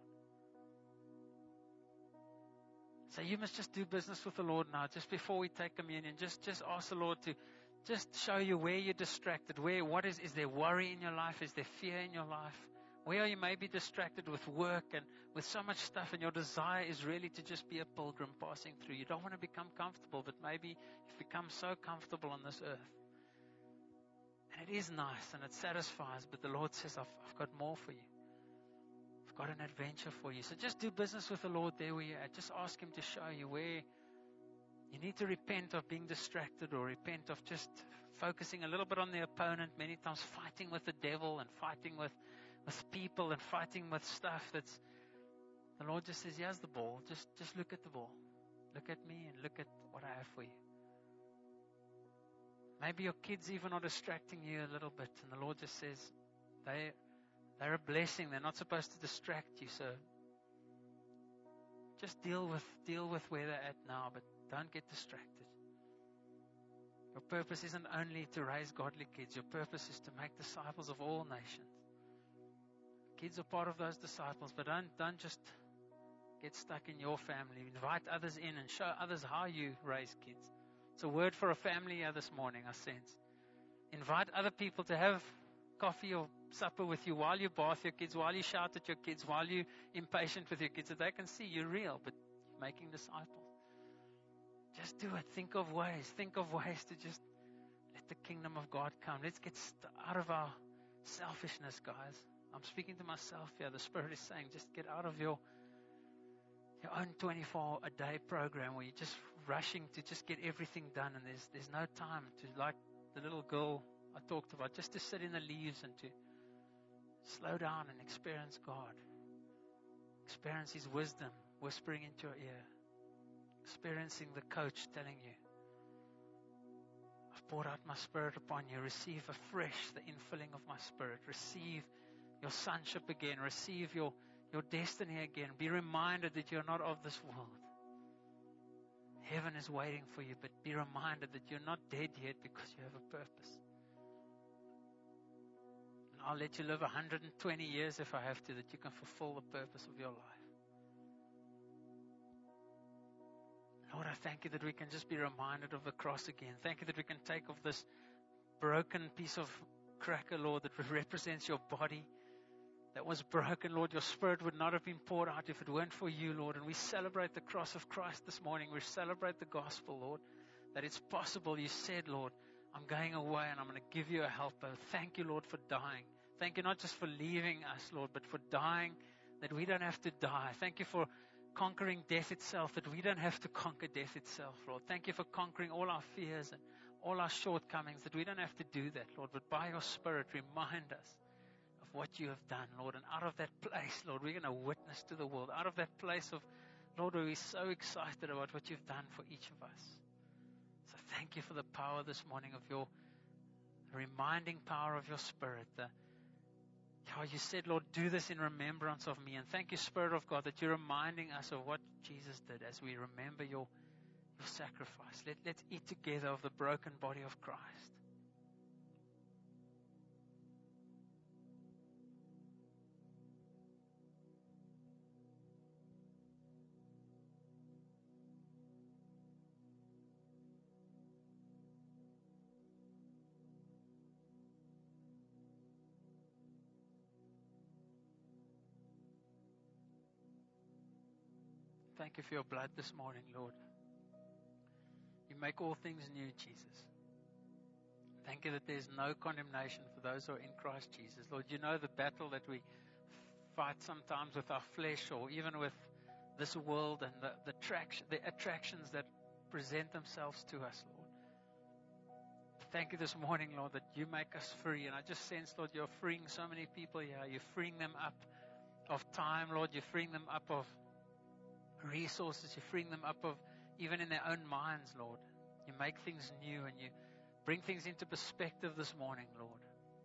A: So you must just do business with the Lord now, just before we take communion. Just, just ask the Lord to just show you where you're distracted. Where, what is, is there worry in your life? Is there fear in your life? Where you may be distracted with work and with so much stuff, and your desire is really to just be a pilgrim passing through. You don't want to become comfortable, but maybe you've become so comfortable on this earth. And it is nice and it satisfies, but the Lord says, I've, I've got more for you. I've got an adventure for you. So just do business with the Lord there where you're at. Just ask Him to show you where you need to repent of being distracted, or repent of just focusing a little bit on the opponent, many times fighting with the devil and fighting with, with people and fighting with stuff that's, the Lord just says, here's the ball. Just, just look at the ball. Look at me and look at what I have for you. Maybe your kids even are distracting you a little bit, and the Lord just says, they, they're a blessing. They're not supposed to distract you. So just deal with, deal with where they're at now, but don't get distracted. Your purpose isn't only to raise godly kids. Your purpose is to make disciples of all nations. Kids are part of those disciples, but don't, don't just get stuck in your family. Invite others in and show others how you raise kids. It's a word for a family here this morning, I sense. Invite other people to have coffee or supper with you while you bath your kids, while you shout at your kids, while you're impatient with your kids, so they can see you're real, but you're making disciples. Just do it. Think of ways. Think of ways to just let the kingdom of God come. Let's get st- out of our selfishness, guys. I'm speaking to myself here. The Spirit is saying, just get out of your your own twenty-four a day program where you're just rushing to just get everything done, and there's there's no time to, like the little girl I talked about, just to sit in the leaves and to slow down and experience God. Experience His wisdom whispering into your ear. Experiencing the coach telling you, I've poured out my Spirit upon you. Receive afresh the infilling of my Spirit. Receive your sonship again. Receive your, your destiny again. Be reminded that you're not of this world. Heaven is waiting for you, but be reminded that you're not dead yet because you have a purpose. And I'll let you live one hundred twenty years if I have to, that you can fulfill the purpose of your life. Lord, I thank you that we can just be reminded of the cross again. Thank you that we can take of this broken piece of cracker, Lord, that represents your body that was broken, Lord. Your Spirit would not have been poured out if it weren't for you, Lord. And we celebrate the cross of Christ this morning. We celebrate the gospel, Lord, that it's possible. You said, Lord, I'm going away and I'm going to give you a helper. Thank you, Lord, for dying. Thank you not just for leaving us, Lord, but for dying that we don't have to die. Thank you for conquering death itself, that we don't have to conquer death itself, Lord. Thank you for conquering all our fears and all our shortcomings, that we don't have to do that, Lord. But by your Spirit, remind us of what you have done, Lord. And out of that place, Lord, we're going to witness to the world. Out of that place of, Lord, we're so excited about what you've done for each of us. So thank you for the power this morning of your reminding power of your Spirit, the Oh, you said, Lord, do this in remembrance of me. And thank you, Spirit of God, that you're reminding us of what Jesus did as we remember your, your sacrifice. Let, let's eat together of the broken body of Christ. Thank you for your blood this morning, Lord. You make all things new, Jesus. Thank you that there's no condemnation for those who are in Christ Jesus. Lord, you know the battle that we fight sometimes with our flesh or even with this world and the, the, traction, the attractions that present themselves to us, Lord. Thank you this morning, Lord, that you make us free. And I just sense, Lord, you're freeing so many people here. You're freeing them up of time, Lord. You're freeing them up of resources. You're freeing them up of even in their own minds, Lord. You make things new and you bring things into perspective this morning, Lord.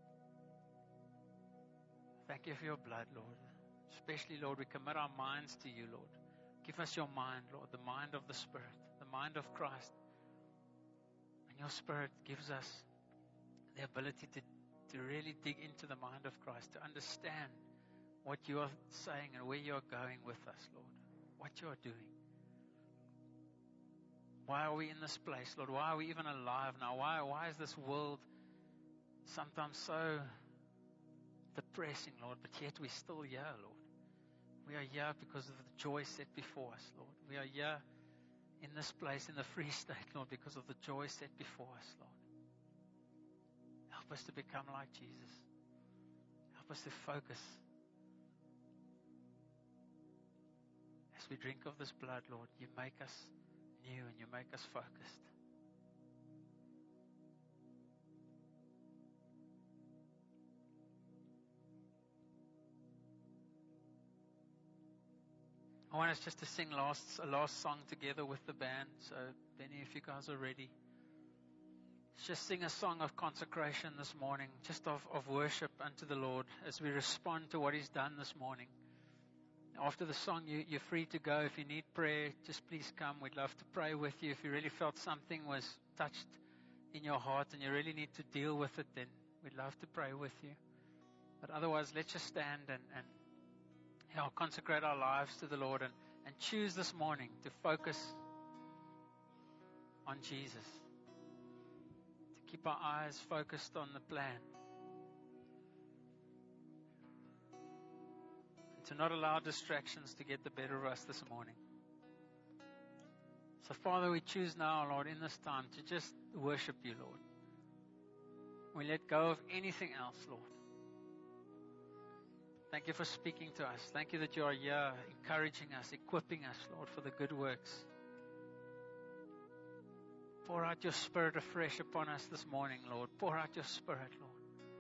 A: Thank you for your blood, Lord. Especially, Lord, we commit our minds to you, Lord. Give us your mind, Lord, the mind of the Spirit, the mind of Christ. And your Spirit gives us the ability to, to really dig into the mind of Christ, to understand what you are saying and where you are going with us, Lord. What you are doing. Why are we in this place, Lord? Why are we even alive now? Why, why is this world sometimes so depressing, Lord? But yet we're still here, Lord. We are here because of the joy set before us, Lord. We are here in this place, in the Free State, Lord, because of the joy set before us, Lord. Help us to become like Jesus. Help us to focus. As we drink of this blood, Lord, you make us new and you make us focused. I want us just to sing last, a last song together with the band. So, Benny, if you guys are ready, let's just sing a song of consecration this morning, just of, of worship unto the Lord as we respond to what He's done this morning. After the song, you, you're free to go. If you need prayer, just please come. We'd love to pray with you. If you really felt something was touched in your heart and you really need to deal with it, then we'd love to pray with you. But otherwise, let's just stand and, and you know, consecrate our lives to the Lord and, and choose this morning to focus on Jesus. To keep our eyes focused on the plan. And to not allow distractions to get the better of us this morning. So, Father, we choose now, Lord, in this time to just worship you, Lord. We let go of anything else, Lord. Thank you for speaking to us. Thank you that you are here, encouraging us, equipping us, Lord, for the good works. Pour out your Spirit afresh upon us this morning, Lord. Pour out your Spirit, Lord.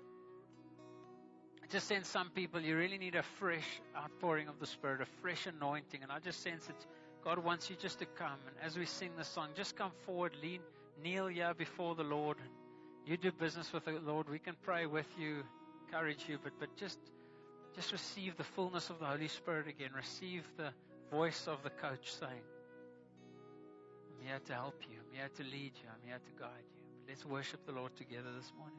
A: I just sense some people, you really need a fresh outpouring of the Spirit, a fresh anointing. And I just sense that God wants you just to come. And as we sing this song, just come forward, lean, kneel here before the Lord. You do business with the Lord. We can pray with you, encourage you, but, but just, just receive the fullness of the Holy Spirit again. Receive the voice of the coach saying, I'm here to help you. I'm here to lead you. I'm here to guide you. But let's worship the Lord together this morning.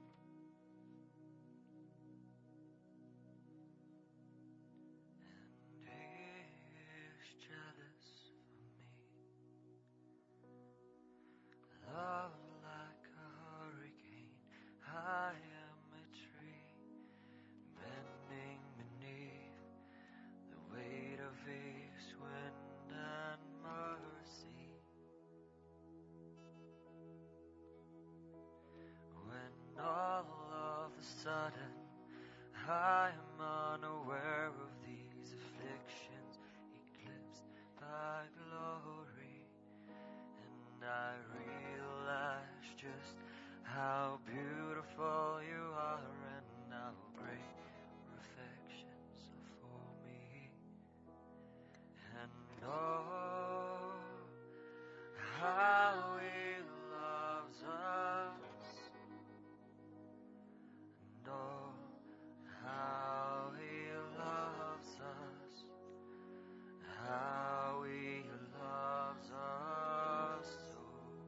B: Love like a hurricane, I am a tree, bending beneath the weight of His wind and mercy. When all of a sudden I am unaware of these afflictions, eclipsed by glory, and I realize just how beautiful you are and how great your affections are for me. And oh, how He loves us, and oh, how He loves us, how He loves us so.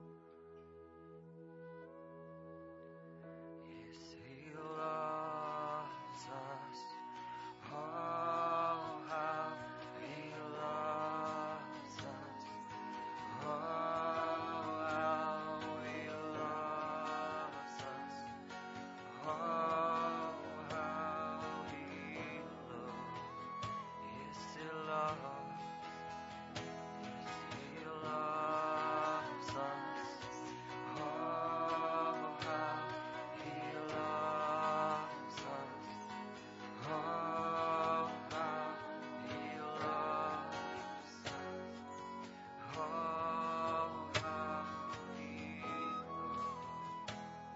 B: Yes, He loves us. Oh, how He loves us. Oh, how He loves us. Oh, how He loves. Yes, He loves. Yes, He loves us. Oh, how He loves us. Oh, how He loves us. Oh, how He loves.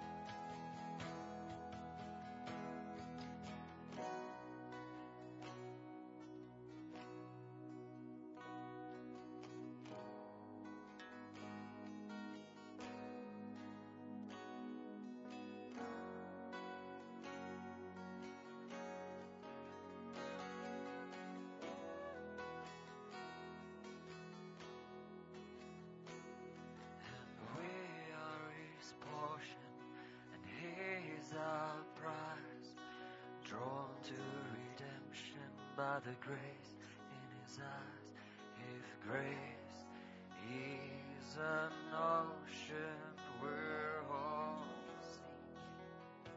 B: And we are His portion, and He is our prize, drawn to redemption by the grace in His eyes. If grace is an ocean, we're all sinking,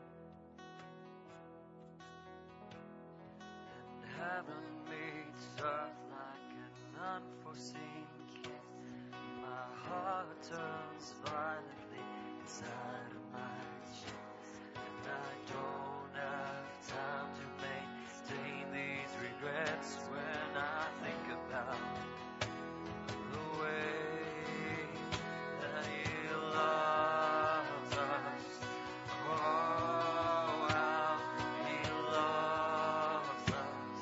B: and heaven meets earth like an unforeseen kiss. My heart turns violently inside of my chest, and I don't have time to maintain these regrets when I think about the way that He loves us. Oh, how He loves us.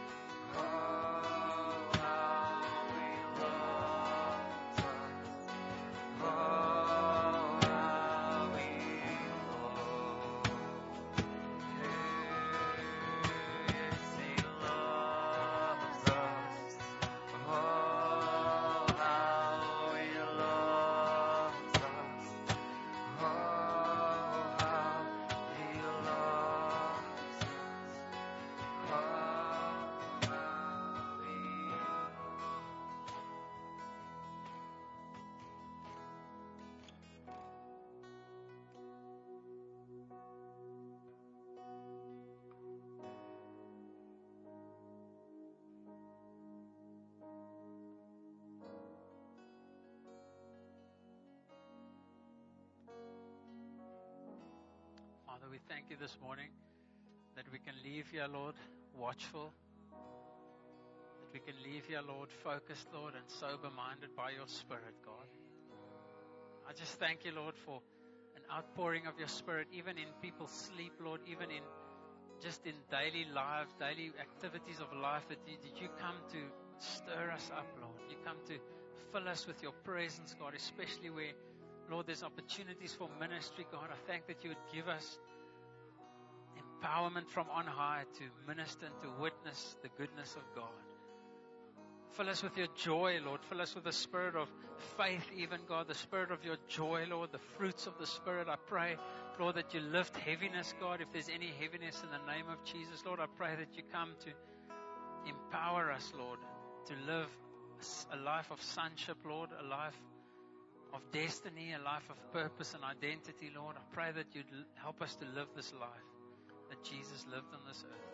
B: Oh, how He loves us. Oh, how He loves.
A: thank you this morning that we can leave here, Lord, watchful. That we can leave here, Lord, focused, Lord, and sober-minded by your Spirit, God. I just thank you, Lord, for an outpouring of your Spirit, even in people's sleep, Lord, even in just in daily lives, daily activities of life, that you, that you come to stir us up, Lord. You come to fill us with your presence, God, especially where, Lord, there's opportunities for ministry, God. I thank that you would give us empowerment from on high to minister and to witness the goodness of God. Fill us with your joy, Lord. Fill us with the spirit of faith, even, God, the spirit of your joy, Lord, the fruits of the Spirit. I pray, Lord, that you lift heaviness, God. If there's any heaviness in the name of Jesus, Lord, I pray that you come to empower us, Lord, to live a life of sonship, Lord, a life of destiny, a life of purpose and identity, Lord. I pray that you'd help us to live this life that Jesus lived on this earth.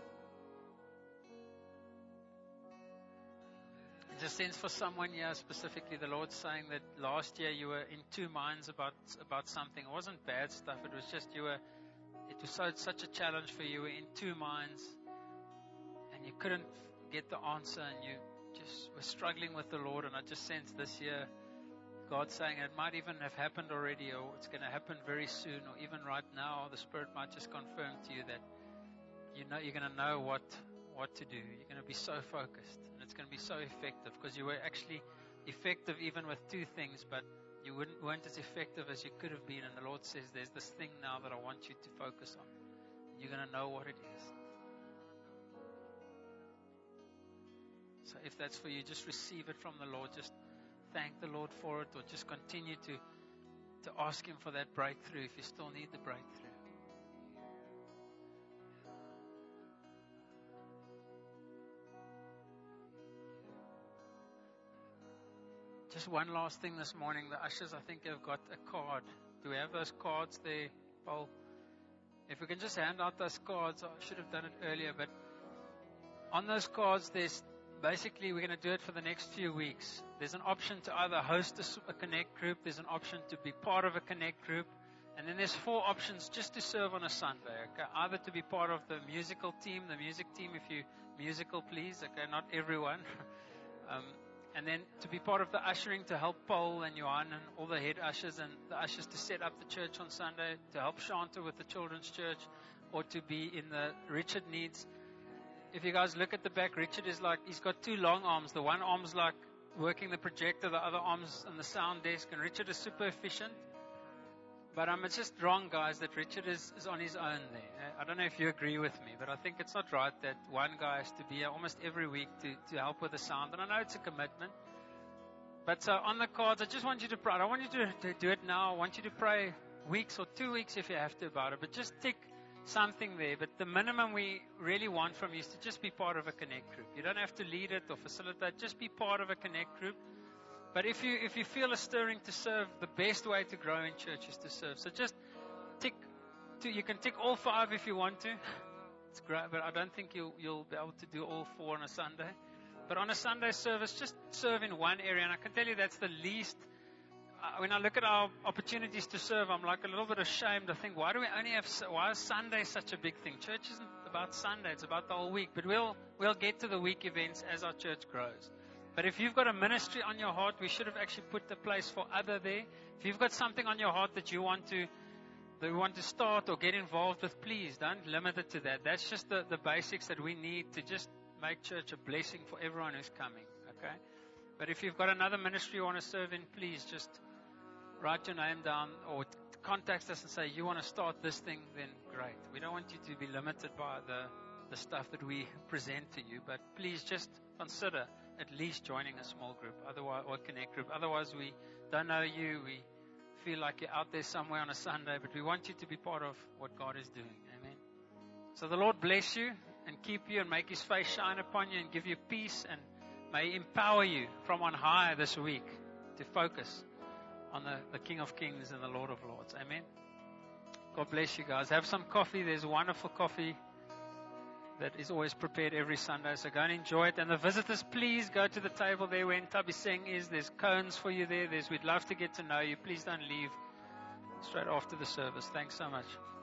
A: I just sense for someone here specifically, the Lord's saying that last year you were in two minds about about something. It wasn't bad stuff. It was just you were, it was so, such a challenge for you. You were in two minds and you couldn't get the answer and you just were struggling with the Lord. And I just sense this year, God saying it might even have happened already, or it's going to happen very soon, or even right now, the Spirit might just confirm to you that you know you're going to know what what to do. You're going to be so focused, and it's going to be so effective, because you were actually effective even with two things, but you wouldn't, weren't as effective as you could have been. And the Lord says, there's this thing now that I want you to focus on. You're going to know what it is. So if that's for you, just receive it from the Lord. Just thank the Lord for it, or just continue to, to ask Him for that breakthrough if you still need the breakthrough. Just one last thing this morning. The ushers, I think, have got a card. Do we have those cards there, Paul? If we can just hand out those cards. I should have done it earlier, but on those cards, there's basically, we're going to do it for the next few weeks. There's an option to either host a, a Connect group. There's an option to be part of a Connect group. And then there's four options just to serve on a Sunday. Okay? Either to be part of the musical team, the music team, if you musical, please. Okay, not everyone. um, and then to be part of the ushering, to help Paul and Johan and all the head ushers and the ushers to set up the church on Sunday, to help Shanta with the children's church, or to be in the Richard needs. If you guys look at the back, Richard is like, he's got two long arms. The one arm's like working the projector, the other arm's on the sound desk, and Richard is super efficient. But um, it's just wrong, guys, that Richard is, is on his own there. I don't know if you agree with me, but I think it's not right that one guy has to be here almost every week to, to help with the sound. And I know it's a commitment. But so on the cards, I just want you to pray. I don't want you to, to do it now. I want you to pray weeks or two weeks if you have to about it. But just tick something there. But the minimum we really want from you is to just be part of a Connect group. You don't have to lead it or facilitate. Just be part of a Connect group. But if you if you feel a stirring to serve, the best way to grow in church is to serve. So just tick. Two, you can tick all five if you want to. It's great, but I don't think you'll you'll be able to do all four on a Sunday. But on a Sunday service, just serve in one area. And I can tell you that's the least. Uh, when I look at our opportunities to serve, I'm like a little bit ashamed. I think, why do we only have? Why is Sunday such a big thing? Church isn't about Sunday; it's about the whole week. But we'll we'll get to the week events as our church grows. But if you've got a ministry on your heart, we should have actually put the place for other there. If you've got something on your heart that you want to, that you want to start or get involved with, please don't limit it to that. That's just the, the basics that we need to just make church a blessing for everyone who's coming. Okay? But if you've got another ministry you want to serve in, please just write your name down or contact us and say you want to start this thing. Then great. We don't want you to be limited by the the stuff that we present to you, but please just consider at least joining a small group, otherwise, or Connect group. Otherwise, we don't know you. We feel like you're out there somewhere on a Sunday, but we want you to be part of what God is doing. Amen. So the Lord bless you and keep you and make His face shine upon you and give you peace, and may He empower you from on high this week to focus on the, the King of Kings and the Lord of Lords. Amen. God bless you guys. Have some coffee. There's wonderful coffee that is always prepared every Sunday. So go and enjoy it. And the visitors, please go to the table there where Ntabiseng is. There's cones for you there. There's, we'd love to get to know you. Please don't leave straight after the service. Thanks so much.